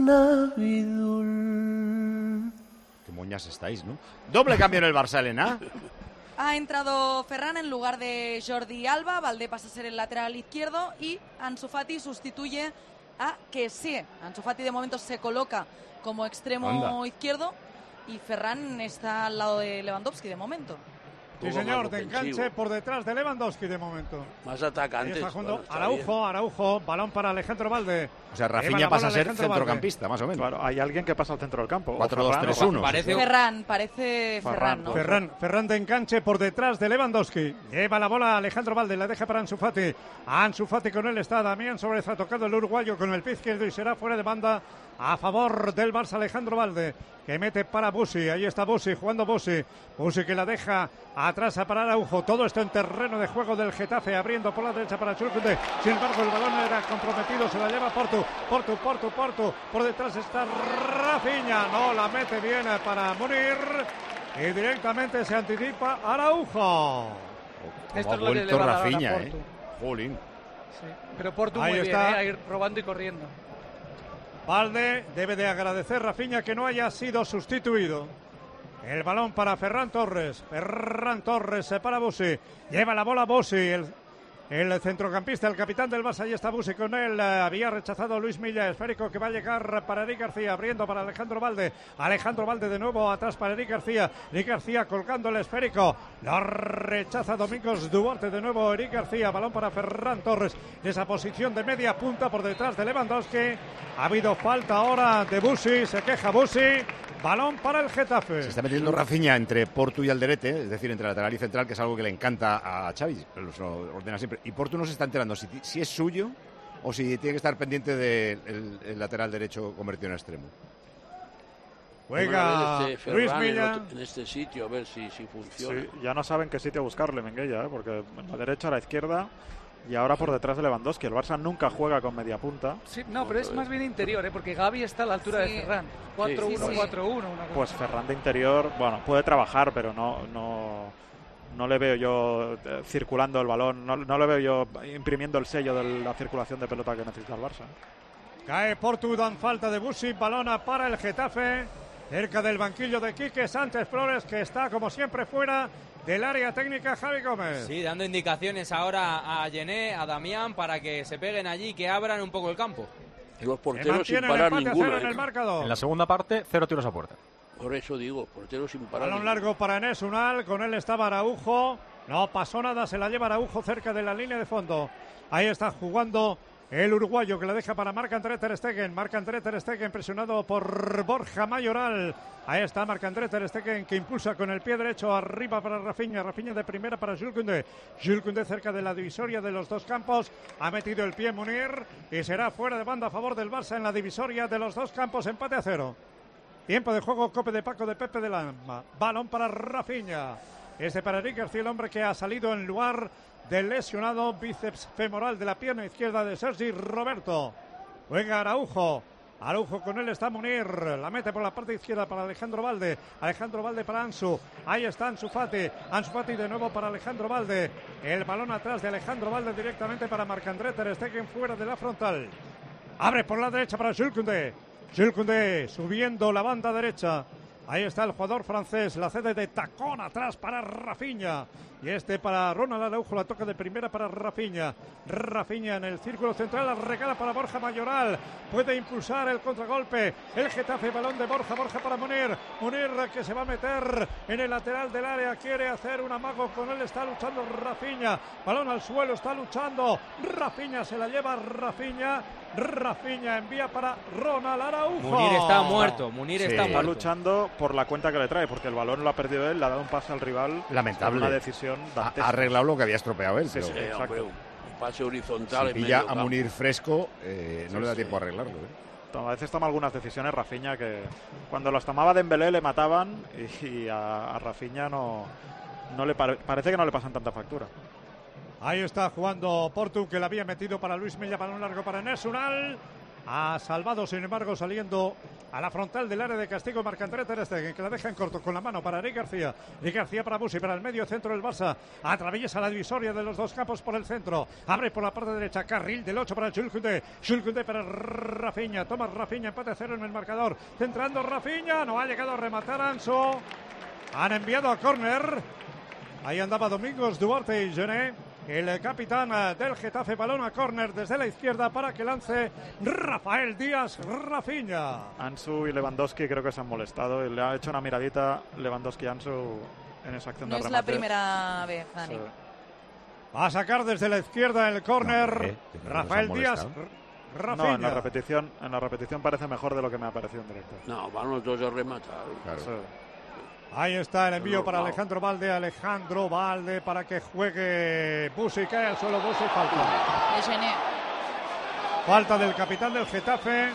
Navidul. Qué moñas estáis, ¿no? Doble cambio en el Barça, Elena. Ha entrado Ferran en lugar de Jordi Alba. Valdé pasa a ser el lateral izquierdo y Ansu Fati sustituye a Kessie. Ansu Fati de momento se coloca como extremo Anda. izquierdo y Ferran está al lado de Lewandowski de momento. Sí, señor, de enganche por detrás de Lewandowski de momento. Más atacantes. Está jugando bueno, está Araujo, bien. Araujo, balón para Alejandro Valde. O sea, Rafinha pasa a ser centrocampista, más o menos. Claro, hay alguien que pasa al centro del campo. cuatro dos tres uno. Parece Ferran, parece Ferran, ¿no? Ferran, Ferran de enganche por detrás de Lewandowski. Lleva la bola Alejandro Valde, la deja para Ansu Fati. Ansu Fati con él está Damián Suárez, ha tocado el uruguayo con el pie izquierdo y será fuera de banda a favor del Barça. Alejandro Valde, que mete para Busi. Ahí está Busi, jugando Busi. Busi que la deja atrás a parar Araujo. Todo esto en terreno de juego del Getafe, abriendo por la derecha para Chulkunde. Sin embargo, el balón era comprometido, se la lleva Portu. Portu, Portu, Portu. Por detrás está Rafinha. No la mete bien para Munir. Y directamente se anticipa Araujo. Esto ha es lo que le vuelto va a dar Rafinha, a eh. Portu. Jolín. Sí. Pero Portu Ahí muy está. bien, ¿eh? Ahí robando y corriendo. Valde debe de agradecer Rafinha que no haya sido sustituido. El balón para Ferran Torres. Ferran Torres se para Busi. Lleva la bola Busi. El, el centrocampista, el capitán del Barça. Ahí está Busi con él. Había rechazado Luis Milla. Esférico que va a llegar para Eric García. Abriendo para Alejandro Valde. Alejandro Valde de nuevo atrás para Eric García. Eric García colgando el esférico. Lo rechaza Domingos Duarte de nuevo. Eric García. Balón para Ferran Torres. De esa posición de media punta por detrás de Lewandowski. Ha habido falta ahora de Busi. Se queja Busi. Balón para el Getafe. Se está metiendo Rafinha entre Portu y Alderete, es decir, entre lateral y central, que es algo que le encanta a Xavi, pero lo ordena siempre. Y Portu no se está enterando si, si es suyo o si tiene que estar pendiente del el lateral derecho convertido en extremo. Juega Bueno, este Luis Ferran en, Milla. otro- en este sitio, a ver si, si funciona. Sí, ya no saben qué sitio buscarle, Menguella, ¿eh? Porque a la derecha, a la izquierda y ahora por detrás de Lewandowski. El Barça nunca juega con media punta. Sí, no, pero es más bien interior, ¿eh? Porque Gavi está a la altura Sí. de Ferran. cuatro uno, Sí, sí. cuatro uno. Una cosa Pues así. Ferran de interior, bueno, puede trabajar, pero no, no, no le veo yo eh, circulando el balón, no, no le veo yo imprimiendo el sello de la circulación de pelota que necesita el Barça. Cae Portu, dan falta de Busi, balona para el Getafe, cerca del banquillo de Quique Sánchez Flores, que está como siempre fuera del área técnica. Javi Gómez. Sí, dando indicaciones ahora a Gené, a Damián, para que se peguen allí, que abran un poco el campo. Y los Que porteros sin mantiene el parar empate a ninguno. cero en ¿eh? el marcador. En la segunda parte, cero tiros a puerta. Por eso digo, porteros sin parar Balón ninguno. largo para Enes Unal, con él estaba Araujo, no pasó nada, se la lleva Araujo cerca de la línea de fondo. Ahí está jugando el uruguayo, que la deja para Marc-André Ter Stegen. Marc-André Ter Stegen presionado por Borja Mayoral. Ahí está Marc-André Ter Stegen, que impulsa con el pie derecho arriba para Rafinha. Rafinha de primera para Jules Koundé. Jules Koundé cerca de la divisoria de los dos campos. Ha metido el pie Munir y será fuera de banda a favor del Barça en la divisoria de los dos campos. Empate a cero. Tiempo de juego, Cope de Paco de Pepe de Lama. Balón para Rafinha. Este para Eric García, el hombre que ha salido en lugar del lesionado bíceps femoral de la pierna izquierda de Sergi Roberto. Juega Araujo. Araujo con él está Munir. La mete por la parte izquierda para Alejandro Valde. Alejandro Valde para Ansu. Ahí está Ansu Fati. Ansu Fati de nuevo para Alejandro Valde. El balón atrás de Alejandro Valde directamente para Marc-André Ter Stegen fuera de la frontal. Abre por la derecha para Jules Koundé. Jules Koundé subiendo la banda derecha. Ahí está el jugador francés, la cede de tacón atrás para Rafinha. Y este para Ronald Araujo, la toca de primera para Rafinha. Rafinha en el círculo central, la regala para Borja Mayoral. Puede impulsar el contragolpe. El Getafe, balón de Borja, Borja para Munir. Munir que se va a meter en el lateral del área, quiere hacer un amago con él, está luchando Rafinha. Balón al suelo, está luchando. Rafinha se la lleva, Rafinha. Rafinha envía para Ronald Araujo. Munir está muerto, Munir Sí, está está muerto. luchando por la cuenta que le trae, porque el balón lo ha perdido él, le ha dado un pase al rival. Lamentable. Una decisión Ha, dantesca. ha arreglado lo que había estropeado él. Sí, pero sí, Eh, exacto. hombre, un pase horizontal si en pilla medio a campo. Munir fresco, eh, no Sí, le da sí. tiempo a arreglarlo. ¿eh? A veces toma algunas decisiones Rafinha que cuando las tomaba Dembélé le mataban y, y a, a Rafinha no, no le pare- parece que no le pasan tanta factura. Ahí está jugando Portu, que la había metido para Luis Milla, balón largo para Enes Unal. Ha salvado, sin embargo, saliendo a la frontal del área de castigo Marc-André Ter Stegen, que la deja en corto con la mano para Eric García. Eric García para Busi, para el medio centro del Barça. Atraviesa la divisoria de los dos campos por el centro. Abre por la parte derecha, carril del ocho para Jules Koundé. Jules Koundé para Rafinha. Toma Rafinha, empate a cero en el marcador. Centrando Rafinha, no ha llegado a rematar Ansu. Han enviado a córner. Ahí andaba Domingos Duarte y Gené, el capitán del Getafe. Balón a córner desde la izquierda para que lance Rafael Díaz Rafinha. Ansu y Lewandowski creo que se han molestado y le ha hecho una miradita Lewandowski a Ansu en esa acción no de es remate. la primera vez, Dani. Sí. Va a sacar desde la izquierda el córner. No, ¿eh? Rafael Nos ha Díaz. molestado. Rafinha. No, en la repetición, en la repetición parece mejor de lo que me ha parecido en directo. No, van los dos a rematar. Claro. Sí. Ahí está el envío No, para no. Alejandro Valde. Alejandro Valde para que juegue Busi. Cae al suelo Busi. Falta. De Gené. Falta del capitán del Getafe.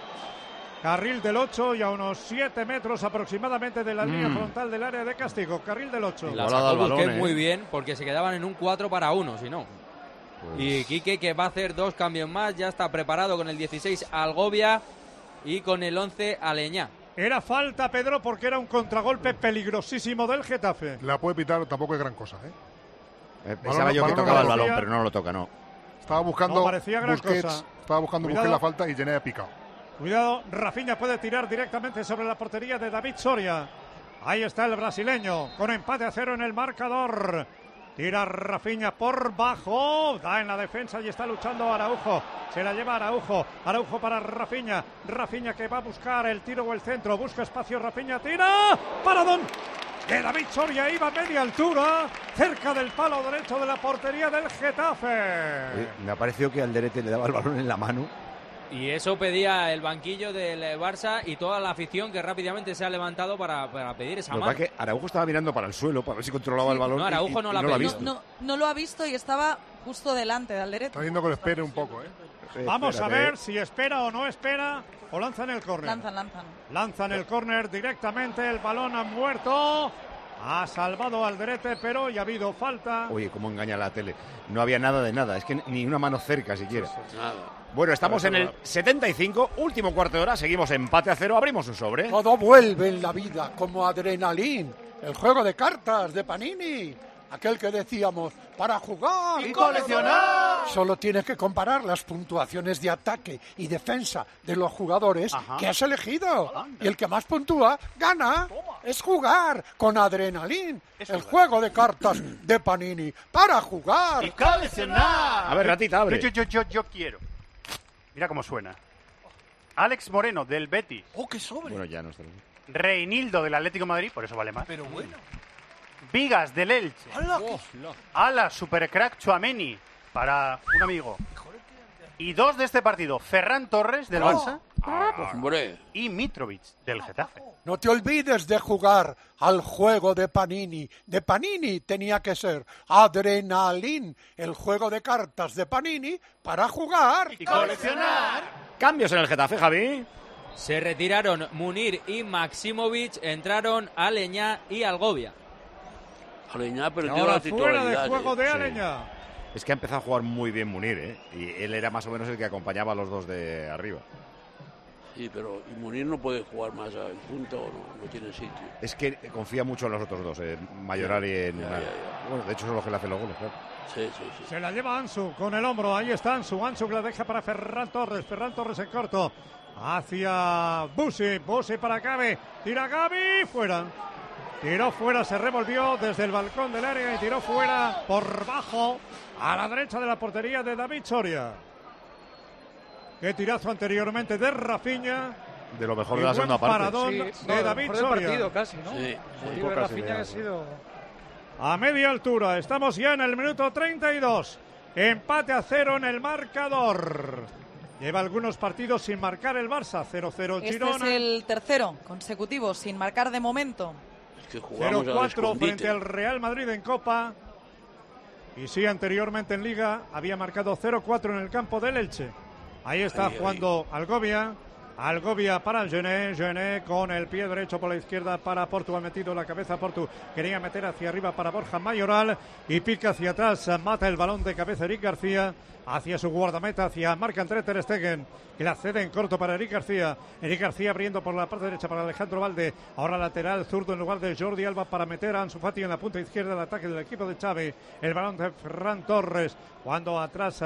Carril del ocho y a unos siete metros aproximadamente de la Mm. línea frontal del área de castigo. Carril del ocho. Y la Igualado sacó al balón, Busquets ¿eh? muy bien porque se quedaban en un cuatro para uno, si no. Pues- Y Quique, que va a hacer dos cambios más, ya está preparado con el dieciséis Algovia y con el once Aleñá. Era falta, Pedro, porque era un contragolpe peligrosísimo del Getafe. La puede pitar, tampoco es gran cosa, ¿eh? Eh, Pensaba yo que balón tocaba el no balón, parecía- pero no lo toca, no. Estaba buscando No parecía gran Busquets, cosa. estaba buscando Cuidado. Busquets la falta y Gené ha picado. Cuidado, Rafinha puede tirar directamente sobre la portería de David Soria. Ahí está el brasileño, con empate a cero en el marcador. Tira Rafinha por bajo, da en la defensa y está luchando Araujo. Se la lleva Araujo, Araujo para Rafinha. Rafinha que va a buscar el tiro o el centro, busca espacio Rafinha, tira, paradón. De David Soria iba a media altura, cerca del palo derecho de la portería del Getafe. Oye, me ha parecido que Alderete le daba el balón en la mano. Y eso pedía el banquillo del Barça y toda la afición que rápidamente se ha levantado para, para pedir esa Lo que mano. pasa es que Araujo estaba mirando para el suelo para ver si controlaba Sí. el balón. No, y- Araujo y- no y la no lo ha pilló. visto. No, no lo ha visto y estaba justo delante de Alderete. Está viendo que lo espere un poco, ¿eh? Eh, Vamos espérate, a ver eh. si espera o no espera o lanzan el córner. Lanzan, lanzan. Lanzan el córner directamente, el balón ha muerto. Ha salvado Alderete, pero ya ha habido falta. Oye, cómo engaña la tele. No había nada de nada, es que ni una mano cerca siquiera. Nada. Bueno, estamos en el setenta y cinco, último cuarto de hora, seguimos empate a cero, abrimos un sobre. Todo vuelve en la vida como adrenalín. El juego de cartas de Panini. Aquel que decíamos, para jugar ¡Y coleccionar! Solo tienes que comparar las puntuaciones de ataque y defensa de los jugadores Ajá. que has elegido. Y el que más puntúa, gana. Es jugar con adrenalín. Es el jugar. juego de cartas de Panini. Para jugar. ¡Y coleccionar! A ver, ratita, abre. Yo, yo, yo, yo quiero. Mira cómo suena. Alex Moreno, del Betis. ¡Oh, qué sobre! Bueno, ya no está. Reinildo, del Atlético de Madrid, por eso vale más. Pero bueno. Vigas, del Elche. ¡Hala! Ala, Supercrack Chouameni, para un amigo. Y dos de este partido, Ferran Torres, del Barça, Hombre, y Mitrovic, del Getafe. No te olvides de jugar al juego de Panini. De Panini tenía que ser Adrenalin, el juego de cartas de Panini para jugar. ¡Y coleccionar! Cambios en el Getafe, Javi. Se retiraron Munir y Maximovic, entraron Aleñá y Algovia. Aleñá perdió Ahora la fuera de titularidad. juego de Sí. Aleñá. Es que ha empezado a jugar muy bien Munir, ¿eh? Y él era más o menos el que acompañaba a los dos de arriba. Sí, pero y Munir no puede jugar más en punta o no, no tiene sitio. Es que confía mucho en los otros dos, en Mayoral y en... Ya, ya, ya. Bueno, de hecho son los que le hacen los goles, claro. Sí, sí, sí. Se la lleva Ansu con el hombro. Ahí está Ansu. Ansu que la deja para Ferran Torres. Ferran Torres en corto. Hacia Busi. Busi para Gavi. Tira Gavi. Fuera. Tiró fuera. Se revolvió desde el balcón del área y tiró fuera por bajo a la derecha de la portería de David Soria. Qué tirazo anteriormente de Rafinha. De lo mejor Y de la buen segunda parte. paradón Sí, de no, lo David mejor del Soria. partido casi, ¿no? Sí, El sí. partido de Pocas Rafinha ideas, ha sido... A media altura, estamos ya en el minuto treinta y dos. Empate a cero en el marcador. Lleva algunos partidos sin marcar el Barça. cero cero Este Girona. es el tercero consecutivo sin marcar de momento. Es que cero jugamos al cuatro escondite. frente al Real Madrid en Copa. Y sí, anteriormente en Liga había marcado cero cuatro en el campo del Elche. Ahí está Ahí, ahí. jugando Algovia. Algovia para Gené, Gené con el pie derecho por la izquierda para Portu, ha metido la cabeza Portu, quería meter hacia arriba para Borja Mayoral y pica hacia atrás, mata el balón de cabeza Eric García, hacia su guardameta, hacia Marc-André Ter Stegen, que la cede en corto para Eric García, Eric García abriendo por la parte derecha para Alejandro Valde, ahora lateral zurdo en lugar de Jordi Alba para meter a Ansu Fati en la punta izquierda del ataque del equipo de Xavi, el balón de Ferran Torres, cuando atrás eh,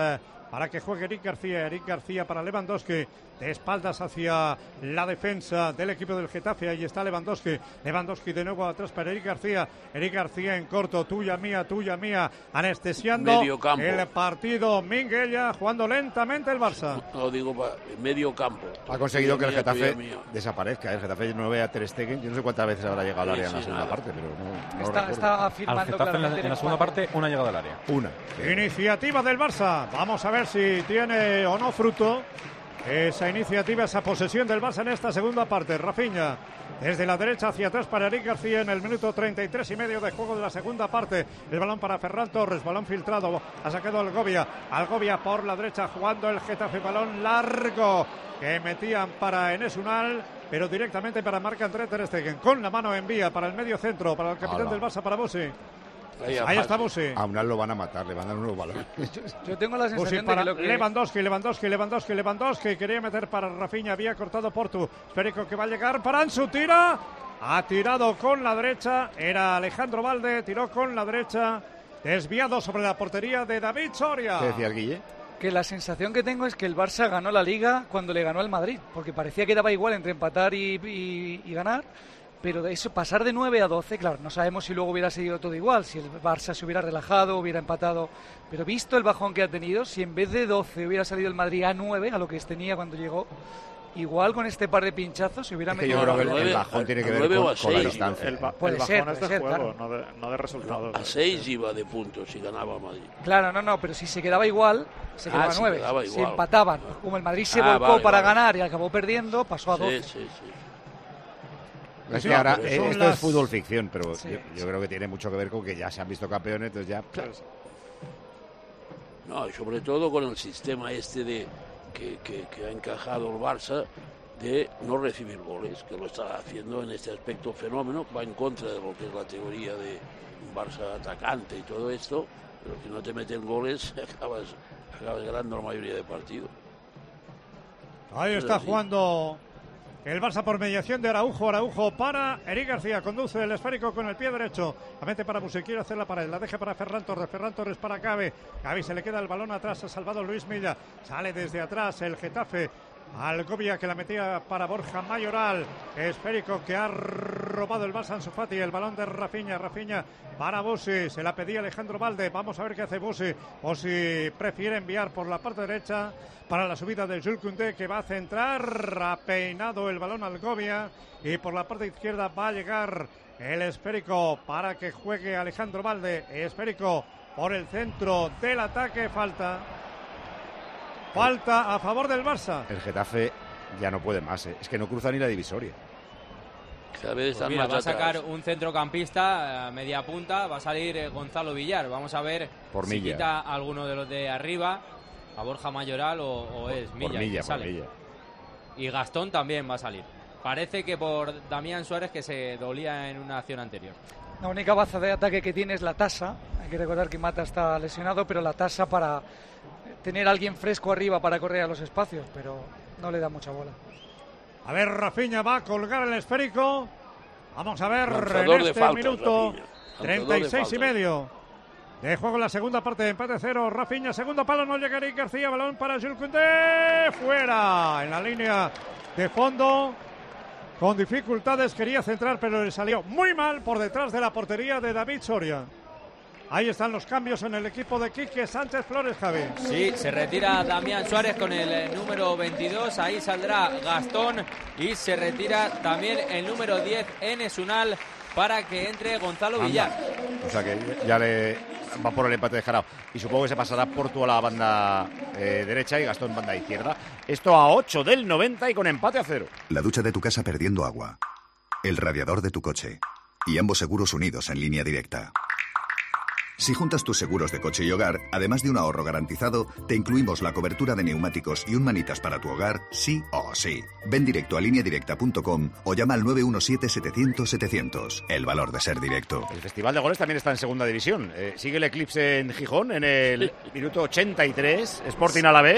para que juegue Eric García. Eric García para Lewandowski, de espaldas hacia la defensa del equipo del Getafe. Ahí está Lewandowski. Lewandowski de nuevo atrás para Eric García. Eric García en corto, tuya mía, tuya mía, anestesiando Medio campo. el partido. Minguella jugando lentamente el Barça. No digo medio campo. Ha conseguido Tuya que el mía, Getafe tuya mía. desaparezca. El Getafe no ve a Ter Stegen. Yo no sé cuántas veces habrá llegado al área Sí, en la sí, segunda nada. parte, pero no, no Está, recuerdo. está afirmando Al Getafe en la, claramente en la el segunda empate. parte, una llegada al área. Una. Iniciativa del Barça. Vamos a ver si tiene o no fruto esa iniciativa, esa posesión del Barça en esta segunda parte. Rafinha desde la derecha hacia atrás para Eric García en el minuto treinta y tres y medio de juego de la segunda parte. El balón para Ferran Torres, balón filtrado, ha sacado Algovia. Algovia por la derecha jugando el Getafe, balón largo que metían para Enes Unal, pero directamente para Marc-André Ter Stegen. Con la mano envía para el medio centro, para el capitán Hola. del Barça, para Busi. Ahí, Ahí está Busi. A Unal lo van a matar, le van a dar un nuevo balón. Yo tengo la Busi sensación de para que lo que... Lewandowski, Lewandowski, Lewandowski, Lewandowski. Quería meter para Rafinha, había cortado Portu. Esférico que va a llegar para Ansu, tira. Ha tirado con la derecha. Era Alejandro Valde, tiró con la derecha. Desviado sobre la portería de David Soria. ¿Qué decías, Guille? Que la sensación que tengo es que el Barça ganó la Liga cuando le ganó al Madrid, porque parecía que daba igual entre empatar y, y, y ganar, pero de eso pasar de nueve a doce, claro, no sabemos si luego hubiera seguido todo igual, si el Barça se hubiera relajado, hubiera empatado, pero visto el bajón que ha tenido, si en vez de doce hubiera salido el Madrid a nueve, a lo que tenía cuando llegó, igual con este par de pinchazos se hubiera Es que metido... yo creo que a el, nueve. el bajón tiene que ver nueve o con, a con la seis. distancia. El, ba- Puede el ser, bajón es de puede ser, juego, claro. no, de, no de resultados. A seis iba de puntos si ganaba Madrid. Claro, no, no, pero si se quedaba igual, se Ah, quedaba a si nueve. quedaba Si igual. empataban, como el Madrid se Ah, volcó vale, para vale. ganar y acabó perdiendo, pasó a doce. Sí, sí, sí. Es Sí, que ahora, pero eh, son esto las- es fútbol ficción, pero Sí, yo, yo creo que tiene mucho que ver con que ya se han visto campeones, entonces ya... No, y sobre todo con el sistema este de que, que, que ha encajado el Barça de no recibir goles, que lo está haciendo en este aspecto fenómeno, va en contra de lo que es la teoría de un Barça atacante y todo esto, pero si no te meten goles acabas, acabas ganando la mayoría de partidos. Ahí Es está así. jugando el Barça por mediación de Araujo. Araujo para Eric García. Conduce el esférico con el pie derecho. La mete para Busi. Quiere hacerla para él. La deja para Ferran Torres. Ferran Torres para Cabe. Cabe se le queda el balón atrás. Ha salvado Luis Milla. Sale desde atrás el Getafe. Algovia que la metía para Borja Mayoral. Esférico que ha robado el Barça Ansu Fati. El balón de Rafinha. Rafinha para Busi. Se la pedía Alejandro Valde. Vamos a ver qué hace Busi. O si prefiere enviar por la parte derecha para la subida de Jules Koundé, que va a centrar. Ha peinado el balón Algovia. Y por la parte izquierda va a llegar el esférico para que juegue Alejandro Valde. Esférico por el centro del ataque. Falta. Falta a favor del Barça. El Getafe ya no puede más, ¿eh? Es que no cruza ni la divisoria. Cada vez Pues están mira, más va a atrás. sacar un centrocampista a media punta, va a salir eh, Gonzalo Villar. Vamos a ver Por si Milla. quita a alguno de los de arriba, a Borja Mayoral o, o es Milla. Por el que Milla, por sale. Milla. Y Gastón también va a salir. Parece que por Damián Suárez, que se dolía en una acción anterior. La única baza de ataque que tiene es la tasa. Hay que recordar que Mata está lesionado, pero la tasa para tener a alguien fresco arriba para correr a los espacios, pero no le da mucha bola. A ver, Rafinha va a colgar el esférico. Vamos a ver Lanzador en de este faltas, minuto Rafinha. Lanzador treinta y de seis y faltas. medio de juego en la segunda parte de empate cero. Rafinha, segundo palo, no llega Eric García, balón para Jules Koundé, fuera en la línea de fondo. Con dificultades quería centrar, pero le salió muy mal por detrás de la portería de David Soria. Ahí están los cambios en el equipo de Quique Sánchez Flores, Javi. Sí, se retira Damián Suárez con el eh, número veintidós, ahí saldrá Gastón y se retira también el número diez, Enes Unal, para que entre Gonzalo Villar. O sea que ya le va por el empate de Jarao. Y supongo que se pasará Portu a la banda eh, derecha y Gastón banda izquierda. Esto a ocho del noventa y con empate a cero. La ducha de tu casa perdiendo agua. El radiador de tu coche. Y ambos seguros unidos en línea directa. Si juntas tus seguros de coche y hogar, además de un ahorro garantizado, te incluimos la cobertura de neumáticos y un manitas para tu hogar, sí o sí. Ven directo a línea directa punto com o llama al nueve uno siete, setecientos, setecientos. El valor de ser directo. El Festival de Goles también está en segunda división. Eh, sigue el Eclipse en Gijón en el minuto ochenta y tres. Sporting Alavés.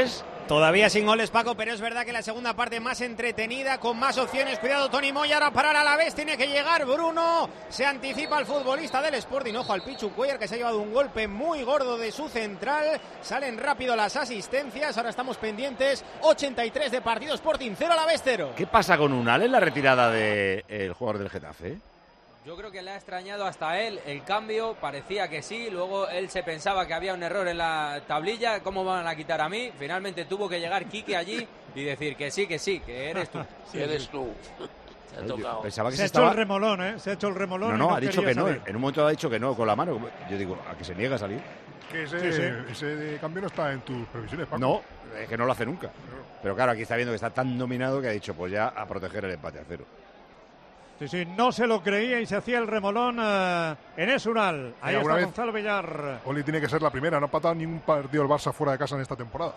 Todavía sin goles, Paco, pero es verdad que la segunda parte más entretenida, con más opciones. Cuidado, Tony Moya, ahora parar a la vez, tiene que llegar Bruno. Se anticipa el futbolista del Sporting. Ojo al Pichu Cuellar, que se ha llevado un golpe muy gordo de su central. Salen rápido las asistencias. Ahora estamos pendientes. ochenta y tres de partido, Sporting cero, a la vez cero. ¿Qué pasa con Unal en la retirada del de, jugador del Getafe? Yo creo que le ha extrañado hasta él el cambio, parecía que sí, luego él se pensaba que había un error en la tablilla, ¿cómo van a quitar a mí? Finalmente tuvo que llegar Quique allí y decir que sí, que sí, que eres tú. Sí, eres tú. Se ha tocado. Pensaba que se, se ha estaba... hecho el remolón, ¿eh? Se ha hecho el remolón. No, no, y no ha dicho que no, salir. en un momento ha dicho que no, con la mano. Yo digo, ¿a que se niega a salir? Que ese, Sí, sí. ese cambio no está en tus previsiones, Paco. No, es que no lo hace nunca. Pero claro, aquí está viendo que está tan dominado que ha dicho, pues ya a proteger el empate a cero. Sí, sí, no se lo creía y se hacía el remolón uh, en Esunal. Ahí está vez, Gonzalo Villar. Oli tiene que ser la primera, no ha patado ningún partido el Barça fuera de casa en esta temporada.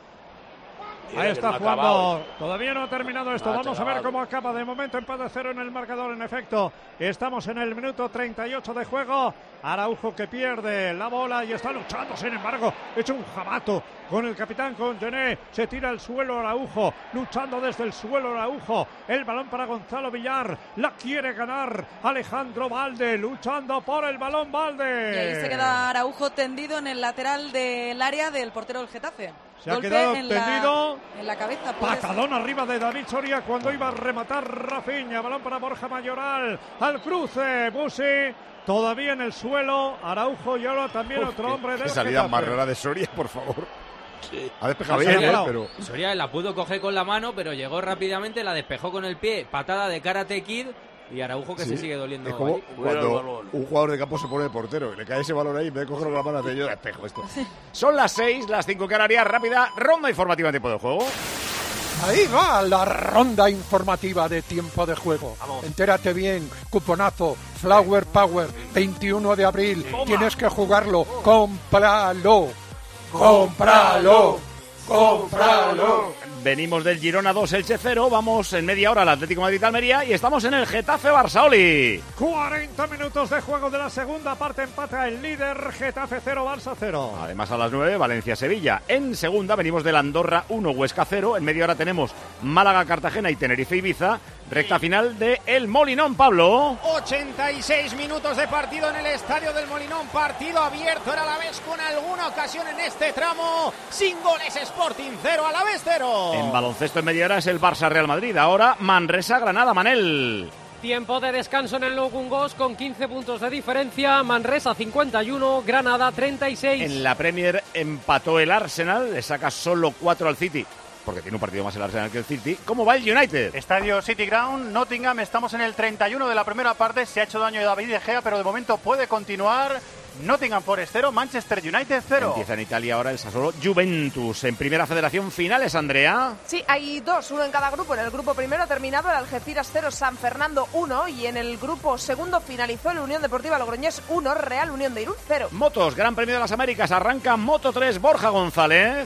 Ahí está jugando. Todavía no ha terminado esto. No ha Vamos a ver acabado. cómo acaba. De momento empate cero en el marcador. En efecto, estamos en el minuto treinta y ocho de juego. Araujo que pierde la bola y está luchando. Sin embargo, hecho un jamato con el capitán, con Gené. Se tira al suelo Araujo. Luchando desde el suelo Araujo. El balón para Gonzalo Villar. La quiere ganar Alejandro Valde. Luchando por el balón Valde. Y ahí se queda Araujo tendido en el lateral del área del portero del Getafe. Se ha Golpe quedado en tendido. La, en la cabeza. puede ser. Patadón arriba de David Soria cuando iba a rematar Rafinha. Balón para Borja Mayoral. Al cruce. Busi todavía en el suelo. Araujo y ahora también Uf, otro qué, hombre del qué salida Getafe. más rara de Soria, por favor. Sí. Ha despejado Soria, bien, ¿eh? Pero... Soria la pudo coger con la mano, pero llegó rápidamente, la despejó con el pie, patada de Karate Kid y Araujo que Sí, se sigue doliendo. es como allí. cuando un jugador de campo se pone de portero y le cae ese balón ahí, en vez de cogerlo con la mano, hace yo despejo esto. Son las seis, las cinco Canarias, rápida ronda informativa en tiempo de juego. Ahí va la ronda informativa de tiempo de juego. Vamos. Entérate bien, cuponazo, Flower Power, veintiuno de abril. Toma. Tienes que jugarlo, cómpralo, cómpralo, cómpralo. Venimos del Girona dos, Elche cero, vamos en media hora al Atlético Madrid Almería y estamos en el Getafe Barsaoli. cuarenta minutos de juego de la segunda parte. Empata el líder. Getafe cero, Barça cero. Además a las nueve, Valencia-Sevilla. En segunda venimos del Andorra uno, Huesca cero. En media hora tenemos Málaga-Cartagena y Tenerife-Ibiza. Recta final de El Molinón, Pablo. ochenta y seis minutos de partido en el estadio del Molinón. Partido abierto, era a la vez con alguna ocasión en este tramo. Sin goles, Sporting cero, a la vez cero. En baloncesto en media hora es el Barça-Real Madrid. Ahora Manresa-Granada, Manel. Tiempo de descanso en el Nou Congost con quince puntos de diferencia. Manresa cincuenta y uno, Granada treinta y seis. En la Premier empató el Arsenal, le saca solo cuatro al City, porque tiene un partido más el Arsenal que el City. ¿Cómo va el United? Estadio City Ground, Nottingham, estamos en el treinta y uno de la primera parte, se ha hecho daño David De Gea, pero de momento puede continuar. Nottingham Forest cero, Manchester United cero. Empieza en Italia ahora el Sassuolo Juventus. En Primera Federación, finales, Andrea. Sí, hay dos, uno en cada grupo. En el grupo primero ha terminado el Algeciras cero, San Fernando uno. Y en el grupo segundo finalizó el Unión Deportiva Logroñés uno, Real Unión de Irún cero. Motos, Gran Premio de las Américas, arranca Moto tres, Borja González.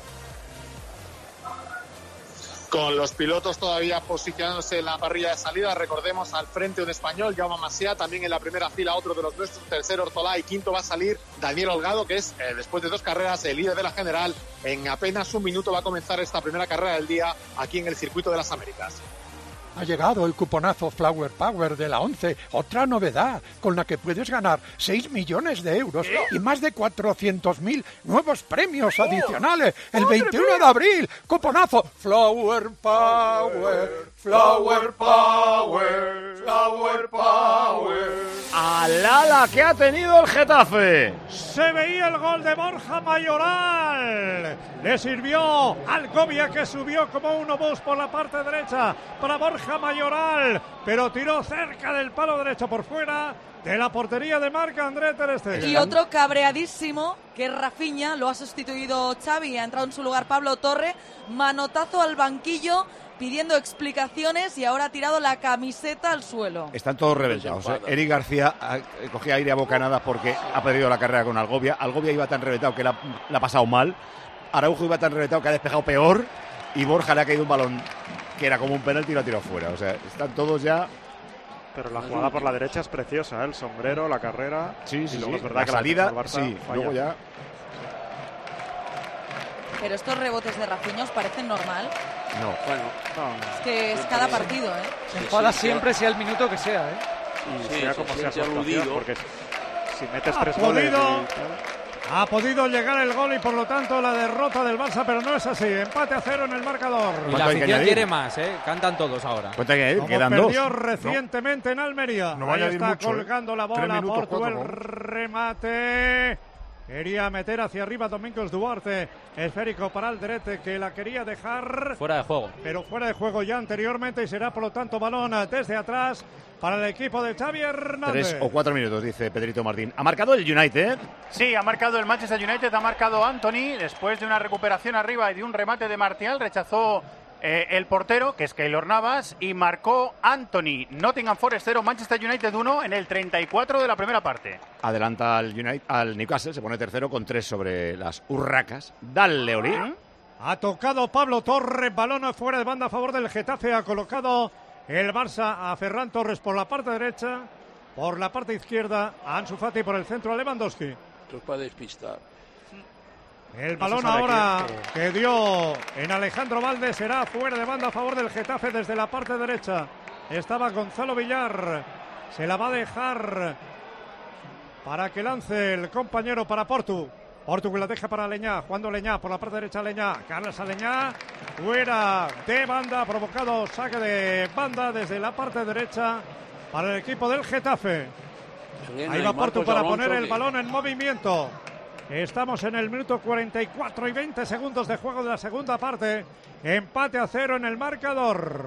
Con los pilotos todavía posicionándose en la parrilla de salida, recordemos al frente un español, Jaume Masia, también en la primera fila otro de los nuestros, tercero Ortolá y quinto va a salir Daniel Holgado, que es, eh, después de dos carreras, el líder de la general. En apenas un minuto va a comenzar esta primera carrera del día aquí en el Circuito de las Américas. Ha llegado el cuponazo Flower Power de la once, otra novedad con la que puedes ganar seis millones de euros y más de cuatrocientos mil nuevos premios adicionales. El veintiuno de abril, cuponazo Flower Power, Flower Power, Flower Power. ¡Alala que ha tenido el Getafe! Se veía el gol de Borja Mayoral. Le sirvió al Gobia, que subió como un obús por la parte derecha para Borja Mayoral, pero tiró cerca del palo derecho por fuera de la portería de marca André Ter Stegen. Y otro cabreadísimo, que es Rafinha, lo ha sustituido Xavi, ha entrado en su lugar Pablo Torre, manotazo al banquillo pidiendo explicaciones y ahora ha tirado la camiseta al suelo. Están todos reventados. ¿eh? Eric García ha, cogía aire a bocanadas porque ha perdido la carrera con Algovia. Algovia iba tan reventado que la, la ha pasado mal. Araujo iba tan reventado que ha despejado peor. Y Borja le ha caído un balón que era como un penalti y lo ha tirado fuera. O sea, están todos ya... Pero la jugada por la derecha es preciosa, ¿eh? El sombrero, la carrera. Sí, sí, y luego sí. es verdad La que salida, la Barça sí. falla. Luego ya... Pero estos rebotes de Rafinha, ¿os parecen normal? No. Bueno, Es que es cada partido, ¿eh? Se enfada siempre, sea el minuto que sea, ¿eh? Y Sí, sea se como sea su siente actuación, aludido. porque si metes Ha tres goles... podido, y- ha podido llegar el gol y por lo tanto la derrota del Barça, pero no es así. Empate a cero en el marcador. Y la afición quiere más, ¿eh? Cantan todos ahora. Cuenta que Como quedan dos. perdió recientemente en Almería. No va a Ahí añadir está mucho, ¿eh? colgando la Tres bola. minutos, Portu cuatro, el ¿no? remate. Quería meter hacia arriba Domingos Duarte. Esférico para Alderete, que la quería dejar. Fuera de juego. Pero fuera de juego ya anteriormente y será por lo tanto balón desde atrás para el equipo de Xavi Hernández. Tres o cuatro minutos, dice Pedrito Martín. Ha marcado el United. Sí, ha marcado el Manchester United, ha marcado Anthony después de una recuperación arriba y de un remate de Martial. Rechazó eh, el portero, que es Keylor Navas, y marcó Anthony. Nottingham Forest cero, Manchester United uno en el treinta y cuatro de la primera parte. Adelanta al, United, al Newcastle, se pone tercero con tres sobre las Urracas. Dale, Oli. Ha tocado Pablo Torres, balón fuera de banda a favor del Getafe. Ha colocado el Barça a Ferran Torres por la parte derecha, por la parte izquierda a Ansu Fati, por el centro a Lewandowski. Esto es para despistar. El No balón se sabe ahora quién, que dio en Alejandro Valde será fuera de banda a favor del Getafe desde la parte derecha. Estaba Gonzalo Villar, se la va a dejar para que lance el compañero para Portu. Portu que la deja para Leñá, jugando Leñá por la parte derecha Leñá, Carlos a Leñá, fuera de banda, ha provocado saque de banda desde la parte derecha para el equipo del Getafe. Ahí va Portu para poner el balón en movimiento. Estamos en el minuto cuarenta y cuatro y veinte segundos de juego de la segunda parte. Empate a cero en el marcador.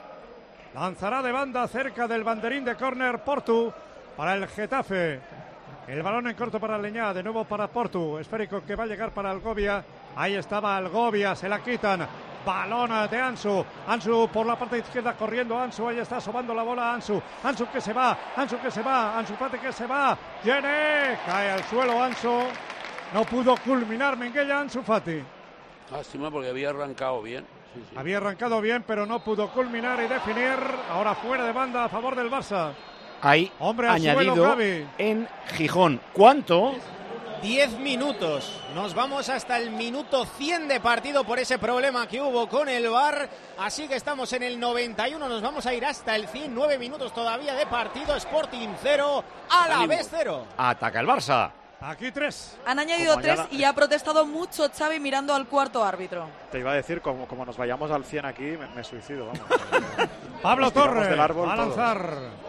Lanzará de banda cerca del banderín de córner Portu para el Getafe. El balón en corto para Leñá, de nuevo para Portu. Esférico que va a llegar para Algovia. Ahí estaba Algovia, se la quitan. Balón de Ansu. Ansu por la parte izquierda corriendo. Ansu, ahí está sobando la bola Ansu. Ansu que se va, Ansu que se va, Ansu Fati que se va. Viene, cae al suelo Ansu. No pudo culminar Minguella Ansu Fati. Lástima porque había arrancado bien. Sí, sí. Había arrancado bien, pero no pudo culminar y definir. Ahora fuera de banda a favor del Barça. Hay Hombre al añadido suelo, Gavi. en Gijón. ¿Cuánto? Diez minutos. Nos vamos hasta el minuto cien de partido por ese problema que hubo con el V A R. Así que estamos en el noventa y uno. Nos vamos a ir hasta el cien. Nueve minutos todavía de partido. Sporting cero, a la vez cero. Ataca el Barça. Aquí tres. Han añadido Como tres añada- y ha protestado mucho Xavi mirando al cuarto árbitro. Te iba a decir, como, como nos vayamos al cien aquí, me, me suicido, vamos. Pablo Nos tiramos Torres del árbol va a todos. lanzar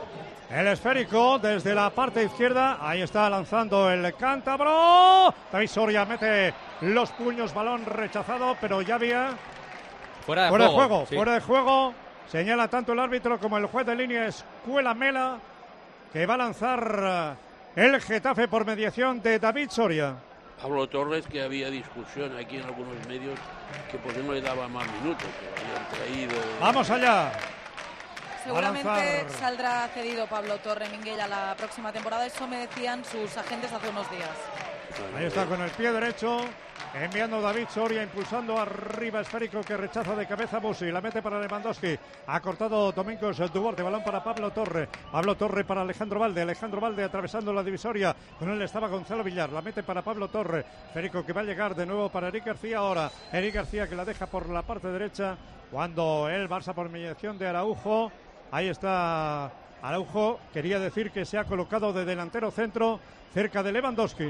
el esférico desde la parte izquierda. Ahí está lanzando el cántabro. David Soria mete los puños, balón rechazado, pero ya había Fuera de fuera juego. de juego. sí. Fuera de juego. Señala tanto el árbitro como el juez de línea Escuela Mela, que va a lanzar eh, el Getafe por mediación de David Soria. Pablo Torres, que había discusión aquí en algunos medios que por qué no le daba más minutos, que lo habían traído. Vamos allá. Seguramente lanzar. saldrá cedido Pablo Torre Minguella la próxima temporada. Eso me decían sus agentes hace unos días. Ahí está con el pie derecho, enviando David Soria, impulsando arriba esférico que rechaza de cabeza Busi, la mete para Lewandowski, ha cortado Domingos Duarte, balón para Pablo Torre, Pablo Torre para Alejandro Valde, Alejandro Valde atravesando la divisoria, con él estaba Gonzalo Villar, la mete para Pablo Torre, esférico que va a llegar de nuevo para Eric García ahora, Eric García que la deja por la parte derecha, cuando el Barça por mediación de Araujo, ahí está Araujo, quería decir que se ha colocado de delantero centro cerca de Lewandowski.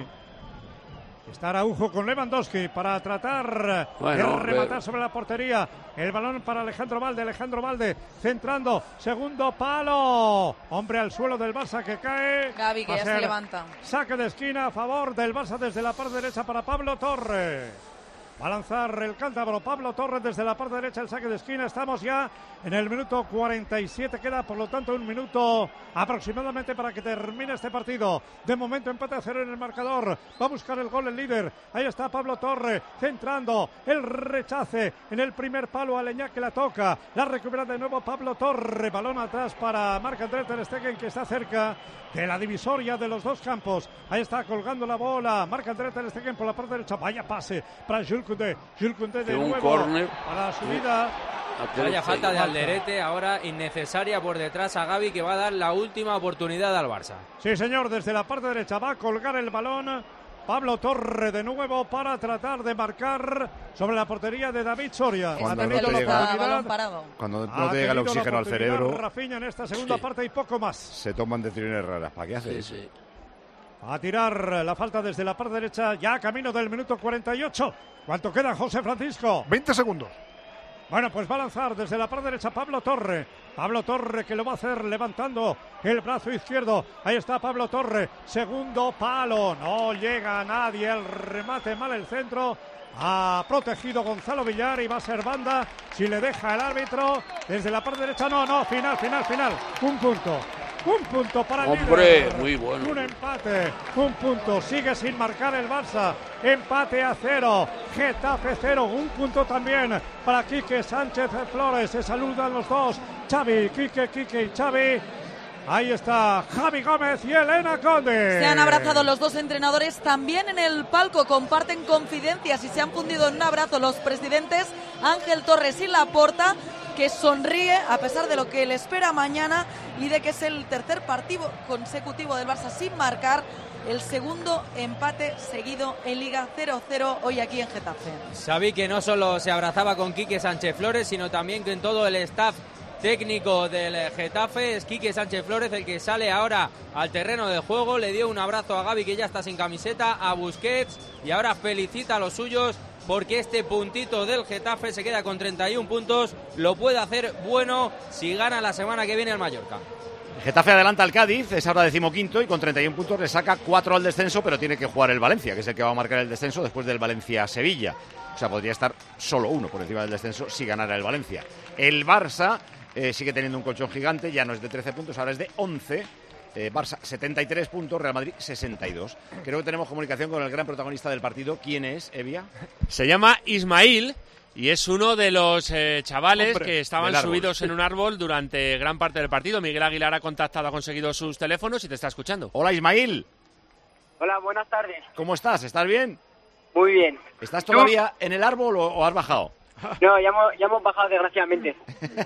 Está Araujo con Lewandowski para tratar Bueno, de rematar pero- sobre la portería. El balón para Alejandro Valde. Alejandro Valde centrando. Segundo palo. Hombre al suelo del Barça que cae. Gavi, que Va a ya se ser levanta. Saque de esquina a favor del Barça desde la parte derecha para Pablo Torres. Va a lanzar el cántabro Pablo Torres desde la parte derecha, el saque de esquina. Estamos ya en el minuto cuarenta y siete. Queda, por lo tanto, un minuto aproximadamente para que termine este partido. De momento, empate a cero en el marcador. Va a buscar el gol el líder. Ahí está Pablo Torres centrando el rechace en el primer palo a Leñá que la toca. La recupera de nuevo Pablo Torres. Balón atrás para Marc-André ter Stegen que está cerca de la divisoria de los dos campos. Ahí está colgando la bola Marc-André ter Stegen por la parte derecha. Vaya pase para Jules Koundé. Jules Koundé de De un nuevo córner. para la subida. Vaya falta de Alderete, ahora innecesaria por detrás a Gavi, que va a dar la última oportunidad al Barça. Sí, señor, desde la parte derecha va a colgar el balón Pablo Torre de nuevo para tratar de marcar sobre la portería de David Soria. Cuando ha no te tenido llega- la oportunidad. balón parado. Cuando Ha no te llega el tenido la oxígeno al oportunidad cerebro, Rafinha en esta segunda parte y poco más. se toman decisiones raras. ¿Para qué haces? Sí, sí. A tirar la falta desde la parte derecha, ya camino del minuto cuarenta y ocho. ¿Cuánto queda, José Francisco? veinte segundos. Bueno, pues va a lanzar desde la parte derecha Pablo Torre. Pablo Torre que lo va a hacer levantando el brazo izquierdo. Ahí está Pablo Torre. Segundo palo. No llega a nadie. El remate mal el centro. Ha protegido Gonzalo Villar y va a ser banda. Si le deja el árbitro desde la parte derecha. No, no. Final, final, final. Un punto. Un punto para el Hombre, líder. muy bueno. Un empate. Un punto. Sigue sin marcar el Barça. Empate a cero. Getafe cero. Un punto también para Quique Sánchez Flores. Se saludan los dos. Xavi, Quique, Quique y Xavi. Ahí está Javi Gómez y Elena Conde. Se han abrazado los dos entrenadores también en el palco, comparten confidencias y se han fundido en un abrazo los presidentes Ángel Torres y Laporta, que sonríe a pesar de lo que le espera mañana y de que es el tercer partido consecutivo del Barça sin marcar, el segundo empate seguido en Liga cero cero hoy aquí en Getafe. Xavi que no solo se abrazaba con Quique Sánchez Flores, sino también con todo el staff técnico del Getafe. Es Quique Sánchez Flores el que sale ahora al terreno de juego, le dio un abrazo a Gavi que ya está sin camiseta, a Busquets, y ahora felicita a los suyos porque este puntito del Getafe se queda con treinta y un puntos, lo puede hacer bueno si gana la semana que viene al Mallorca. Getafe adelanta al Cádiz, es ahora decimoquinto y con treinta y un puntos le saca cuatro al descenso, pero tiene que jugar el Valencia, que es el que va a marcar el descenso después del Valencia-Sevilla. O sea, podría estar solo uno por encima del descenso si ganara el Valencia. El Barça eh, sigue teniendo un colchón gigante, ya no es de trece puntos, ahora es de once. Eh, Barça setenta y tres puntos, Real Madrid sesenta y dos. Creo que tenemos comunicación con el gran protagonista del partido. ¿Quién es, Evia? Se llama Ismail y es uno de los eh, chavales Hombre, que estaban del árbol. subidos en un árbol durante gran parte del partido. Miguel Aguilar ha contactado, ha conseguido sus teléfonos y te está escuchando. Hola, Ismail. Hola, buenas tardes. ¿Cómo estás? ¿Estás bien? Muy bien. ¿Estás todavía en el árbol o, o has bajado? No, ya hemos, ya hemos bajado desgraciadamente.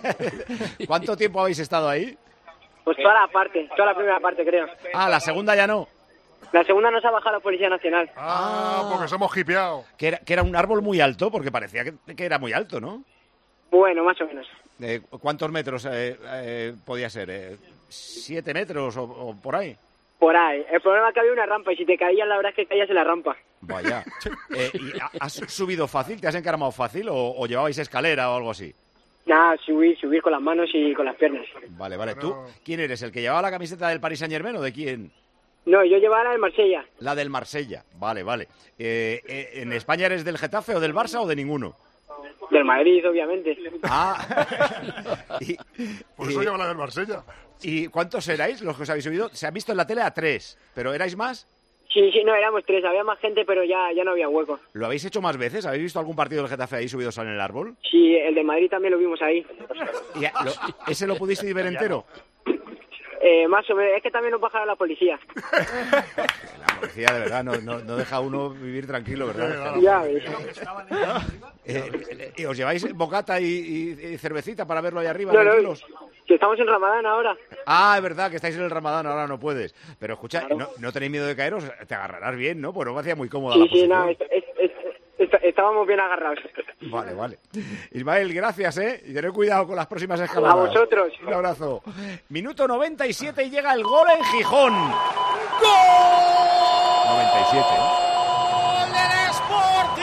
¿Cuánto tiempo habéis estado ahí? Pues toda la parte, toda la primera parte creo. Ah, la segunda ya no. La segunda nos ha bajado la Policía Nacional. Ah, porque se hemos hipeado. Que era, que era un árbol muy alto, porque parecía que, que era muy alto, ¿no? Bueno, más o menos. Eh, ¿Cuántos metros eh, eh, podía ser? Eh, ¿Siete metros o, o por ahí? Por ahí. El problema es que había una rampa y si te caías, la verdad es que caías en la rampa. Vaya. Eh, ¿y ¿Has subido fácil? ¿Te has encaramado fácil o, o llevabais escalera o algo así? Nada, subir, subir con las manos y con las piernas. Vale, vale. ¿Tú quién eres? ¿El que llevaba la camiseta del Paris Saint-Germain o de quién? No, yo llevaba la del Marsella. La del Marsella. Vale, vale. Eh, eh, ¿En España eres del Getafe o del Barça o de ninguno? Del Madrid, obviamente. Ah. y, Por eso y- lleva la del Marsella. ¿Y cuántos erais los que os habéis subido? Se ha visto en la tele a tres, pero ¿erais más? Sí, sí, no, éramos tres. Había más gente, pero ya, ya no había hueco. ¿Lo habéis hecho más veces? ¿Habéis visto algún partido del Getafe ahí subidos en el árbol? Sí, el de Madrid también lo vimos ahí. ¿Y a- lo- ¿Ese lo pudisteis ver entero? Eh, más o menos. Es que también nos bajaron la policía. La policía, de verdad, no, no, no deja a uno vivir tranquilo, ¿verdad? Ya, ves. Eh, eh, ¿Os lleváis bocata y, y- y cervecita para verlo ahí arriba, No, no, tranquilos? si estamos en Ramadán ahora. Ah, es verdad que estáis en el Ramadán, ahora no puedes. Pero escucha, ¿no, no tenéis miedo de caeros? Te agarrarás bien, ¿no? Pues no me hacía muy cómoda Sí, la sí, posición. no, es- es- es- es- estábamos bien agarrados. Vale, vale. Ismael, gracias, ¿eh? Y tened cuidado con las próximas escaladas. A vosotros. Un abrazo. Minuto noventa y siete y llega el gol en Gijón. noventa y siete, ¿eh? ¡Gol del Sporting!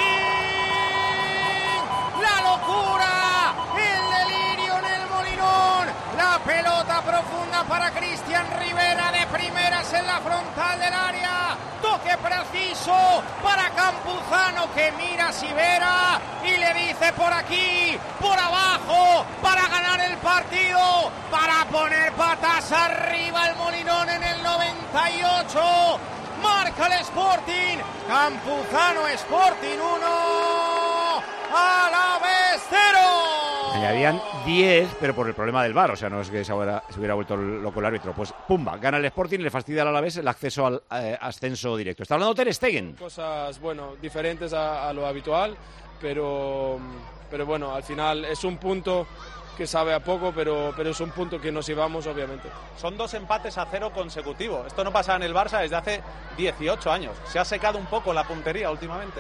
¡La locura! ¡El delirio en el Molinón! La pelota profunda para Cristian Rivera de primeras en la frontal del área. Toque preciso para Campuzano que mira a Sivera y le dice por aquí, por abajo, para ganar el partido, para poner patas arriba el Molinón en el noventa y ocho. Marca el Sporting, Campuzano Sporting uno, Alavés cero. Añadían diez, pero por el problema del V A R, o sea, no es que se hubiera, se hubiera vuelto loco el árbitro. Pues pumba, gana el Sporting y le fastidia al Alavés el acceso al eh, ascenso directo. Está hablando Ter Stegen. Cosas, bueno, diferentes a, a lo habitual, pero, pero bueno, al final es un punto que sabe a poco, pero, pero es un punto que nos llevamos, obviamente. Son dos empates a cero consecutivos. Esto no pasa en el Barça desde hace dieciocho años. ¿Se ha secado un poco la puntería últimamente?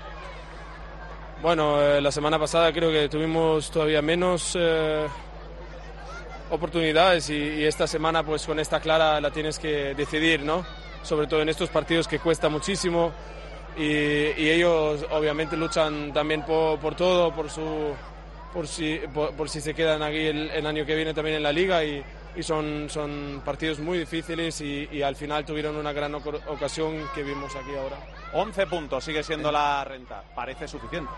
Bueno, eh, la semana pasada creo que tuvimos todavía menos eh, oportunidades y, y esta semana pues con esta clara la tienes que decidir, ¿no? Sobre todo en estos partidos que cuesta muchísimo y, y ellos obviamente luchan también por, por todo, por su por si por, por si se quedan aquí el, el año que viene también en la liga y, y son, son partidos muy difíciles y, y al final tuvieron una gran ocasión que vimos aquí ahora. once puntos sigue siendo la renta. Parece suficiente.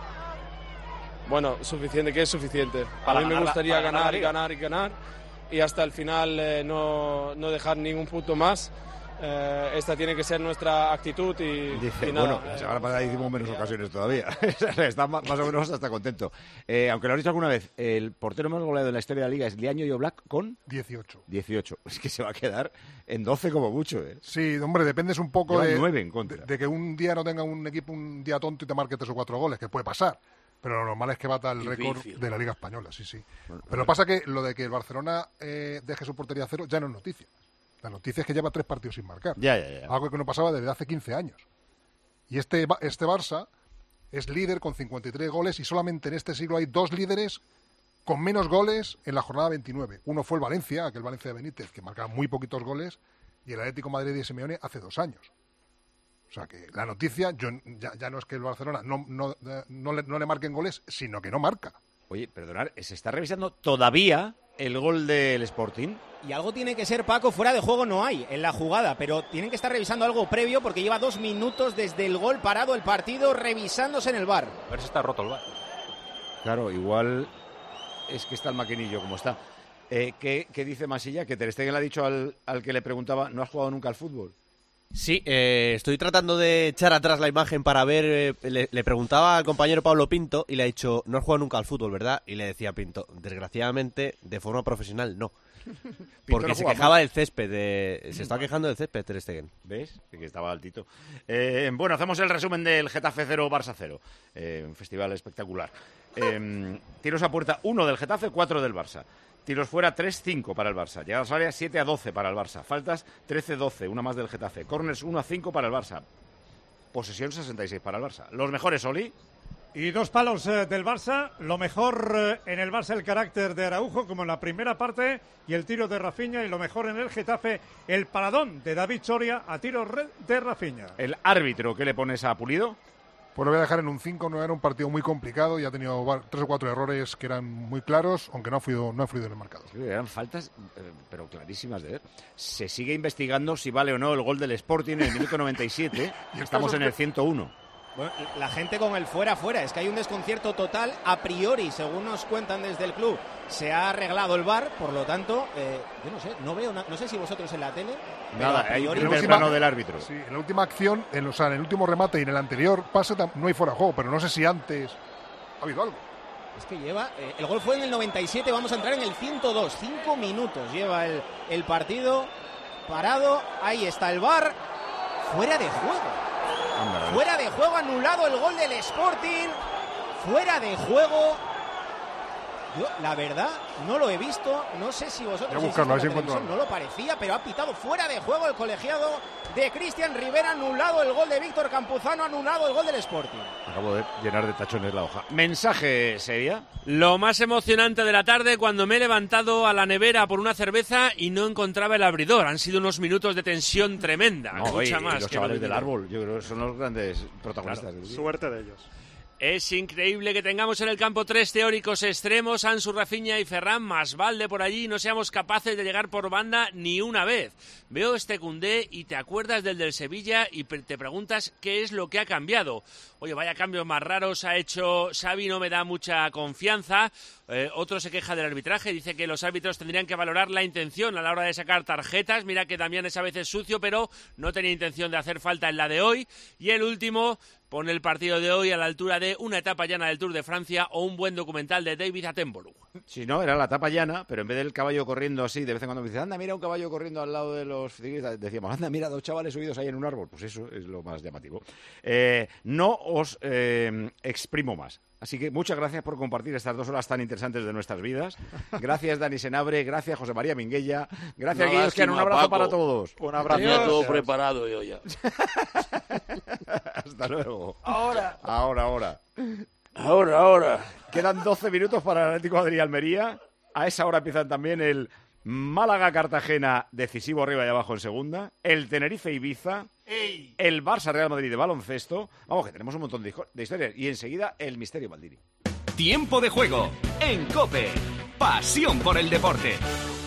Bueno, suficiente, ¿qué es suficiente? Para a mí me ganar la- gustaría para ganar ganar la y liga. ganar y ganar y hasta el final eh, no, no dejar ningún punto más. Eh, esta tiene que ser nuestra actitud y, Dice, y nada. bueno, la semana pasada hicimos menos ocasiones todavía. Está más, más o menos hasta contento. Eh, aunque lo has dicho alguna vez, el portero más goleado de la historia de la Liga es Liaño y Oblak con dieciocho. dieciocho. Es que se va a quedar en doce como mucho, ¿eh? Sí, hombre, dependes un poco Lleva de, nueve en contra. de, de que un día no tenga un equipo un día tonto y te marque tres o cuatro goles, que puede pasar. Pero lo normal es que bata el récord Difícil. de la Liga Española, sí, sí. Pero pasa que lo de que el Barcelona eh, deje su portería a cero ya no es noticia. La noticia es que lleva tres partidos sin marcar. Ya, ya, ya. Algo que no pasaba desde hace quince años. Y este, Ba- este Barça es líder con cincuenta y tres goles y solamente en este siglo hay dos líderes con menos goles en la jornada veintinueve. Uno fue el Valencia, aquel Valencia de Benítez, que marcaba muy poquitos goles, y el Atlético de Madrid de Simeone hace dos años. O sea que la noticia yo, ya, ya no es que el Barcelona no, no, eh, no, le, no le marquen goles, sino que no marca. Oye, perdonad, se está revisando todavía el gol del Sporting. Y algo tiene que ser, Paco, fuera de juego no hay en la jugada, pero tienen que estar revisando algo previo porque lleva dos minutos desde el gol parado el partido revisándose en el V A R. A ver si está roto el V A R. Claro, igual es que está el maquinillo como está. Eh, ¿qué, qué dice Masilla? Que Ter Stegen le ha dicho al, al que le preguntaba, ¿no has jugado nunca al fútbol? Sí, eh, estoy tratando de echar atrás la imagen para ver. Eh, le, le preguntaba al compañero Pablo Pinto y le ha dicho, no has jugado nunca al fútbol, ¿verdad? Y le decía Pinto, desgraciadamente, de forma profesional, no. Porque no se juega quejaba más. del césped, de, se estaba quejando del césped Ter Stegen. ¿Ves? Que estaba altito. Eh, bueno, hacemos el resumen del Getafe cero, Barça cero. Eh, un festival espectacular. Eh, tiros a puerta uno del Getafe, cuatro del Barça. Tiros fuera tres cinco para el Barça. Llegadas a área siete a doce para el Barça. Faltas trece doce, una más del Getafe. Corners uno a cinco para el Barça. Posesión sesenta y seis para el Barça. Los mejores, Oli. Y dos palos eh, del Barça, lo mejor eh, en el Barça el carácter de Araujo como en la primera parte y el tiro de Rafinha, y lo mejor en el Getafe el paradón de David Soria a tiro re- de Rafinha. El árbitro, ¿qué le pones a Pulido? Pues lo voy a dejar en un cinco, no era un partido muy complicado y ha tenido va- tres o cuatro errores que eran muy claros, aunque no ha fluido, no ha fluido en el marcador. Sí, eran faltas, eh, pero clarísimas de ver. Se sigue investigando si vale o no el gol del Sporting en el minuto noventa y siete. Y Estamos en el ciento uno. Bueno, la gente con el fuera fuera, es que hay un desconcierto total a priori, según nos cuentan desde el club. Se ha arreglado el V A R, por lo tanto, eh, yo no sé, no veo, na- no sé si vosotros en la tele. pero Nada, a hay un priori- primer plano del árbitro. Sí, en la última acción, en, o sea, en el último remate y en el anterior pase tam- no hay fuera de juego, pero no sé si antes ha habido algo. Es que lleva, eh, el gol fue en el noventa y siete, vamos a entrar en el ciento dos, cinco minutos lleva el, el partido parado, ahí está el V A R, fuera de juego. Ándale. Fuera de juego, anulado el gol del Sporting. Fuera de juego. Yo, la verdad, no lo he visto. No sé si vosotros... Voy a buscarlo, a ver si en la encuentro televisión, no lo parecía, pero ha pitado fuera de juego el colegiado de Cristian Rivera. Anulado el gol de Víctor Campuzano. Anulado el gol del Sporting. Acabo de llenar de tachones la hoja. Mensaje, Sevilla. Lo más emocionante de la tarde cuando me he levantado a la nevera por una cerveza y no encontraba el abridor. Han sido unos minutos de tensión tremenda. No, Mucha y, más y los que chavales lo del vivido. árbol, yo creo que son los grandes protagonistas. Claro, del día. suerte de ellos. Es increíble que tengamos en el campo tres teóricos extremos, Ansu, Rafinha y Ferran, más Valde por allí, y no seamos capaces de llegar por banda ni una vez. Veo este Koundé y te acuerdas del del Sevilla y pre- te preguntas qué es lo que ha cambiado. Oye, vaya cambios más raros ha hecho Xavi, no me da mucha confianza. Eh, otro se queja del arbitraje, dice que los árbitros tendrían que valorar la intención a la hora de sacar tarjetas. Mira que Damián es a veces sucio, pero no tenía intención de hacer falta en la de hoy. Y el último pone el partido de hoy a la altura de una etapa llana del Tour de Francia o un buen documental de David Attenborough. Si no, era la etapa llana, pero en vez del caballo corriendo así, de vez en cuando me dice, anda, mira un caballo corriendo al lado de los ciclistas, decíamos, anda, mira dos chavales subidos ahí en un árbol. Pues eso es lo más llamativo. Eh, no os eh, exprimo más. Así que muchas gracias por compartir estas dos horas tan interesantes de nuestras vidas. Gracias, Dani Senabre. Gracias, José María Minguella. Gracias, Guillermo Esquiano. Un abrazo Paco. para todos. Un abrazo. Tenía todo preparado yo ya. Hasta luego. Ahora. Ahora, ahora. Ahora, ahora. Quedan doce minutos para el Atlético de Madrid Almería. A esa hora empiezan también el Málaga-Cartagena, decisivo arriba y abajo en segunda. El Tenerife-Ibiza. ¡Ey! El Barça-Real Madrid de baloncesto. Vamos, que tenemos un montón de, de historias. Y enseguida el misterio Maldini. Tiempo de juego en COPE. Pasión por el deporte.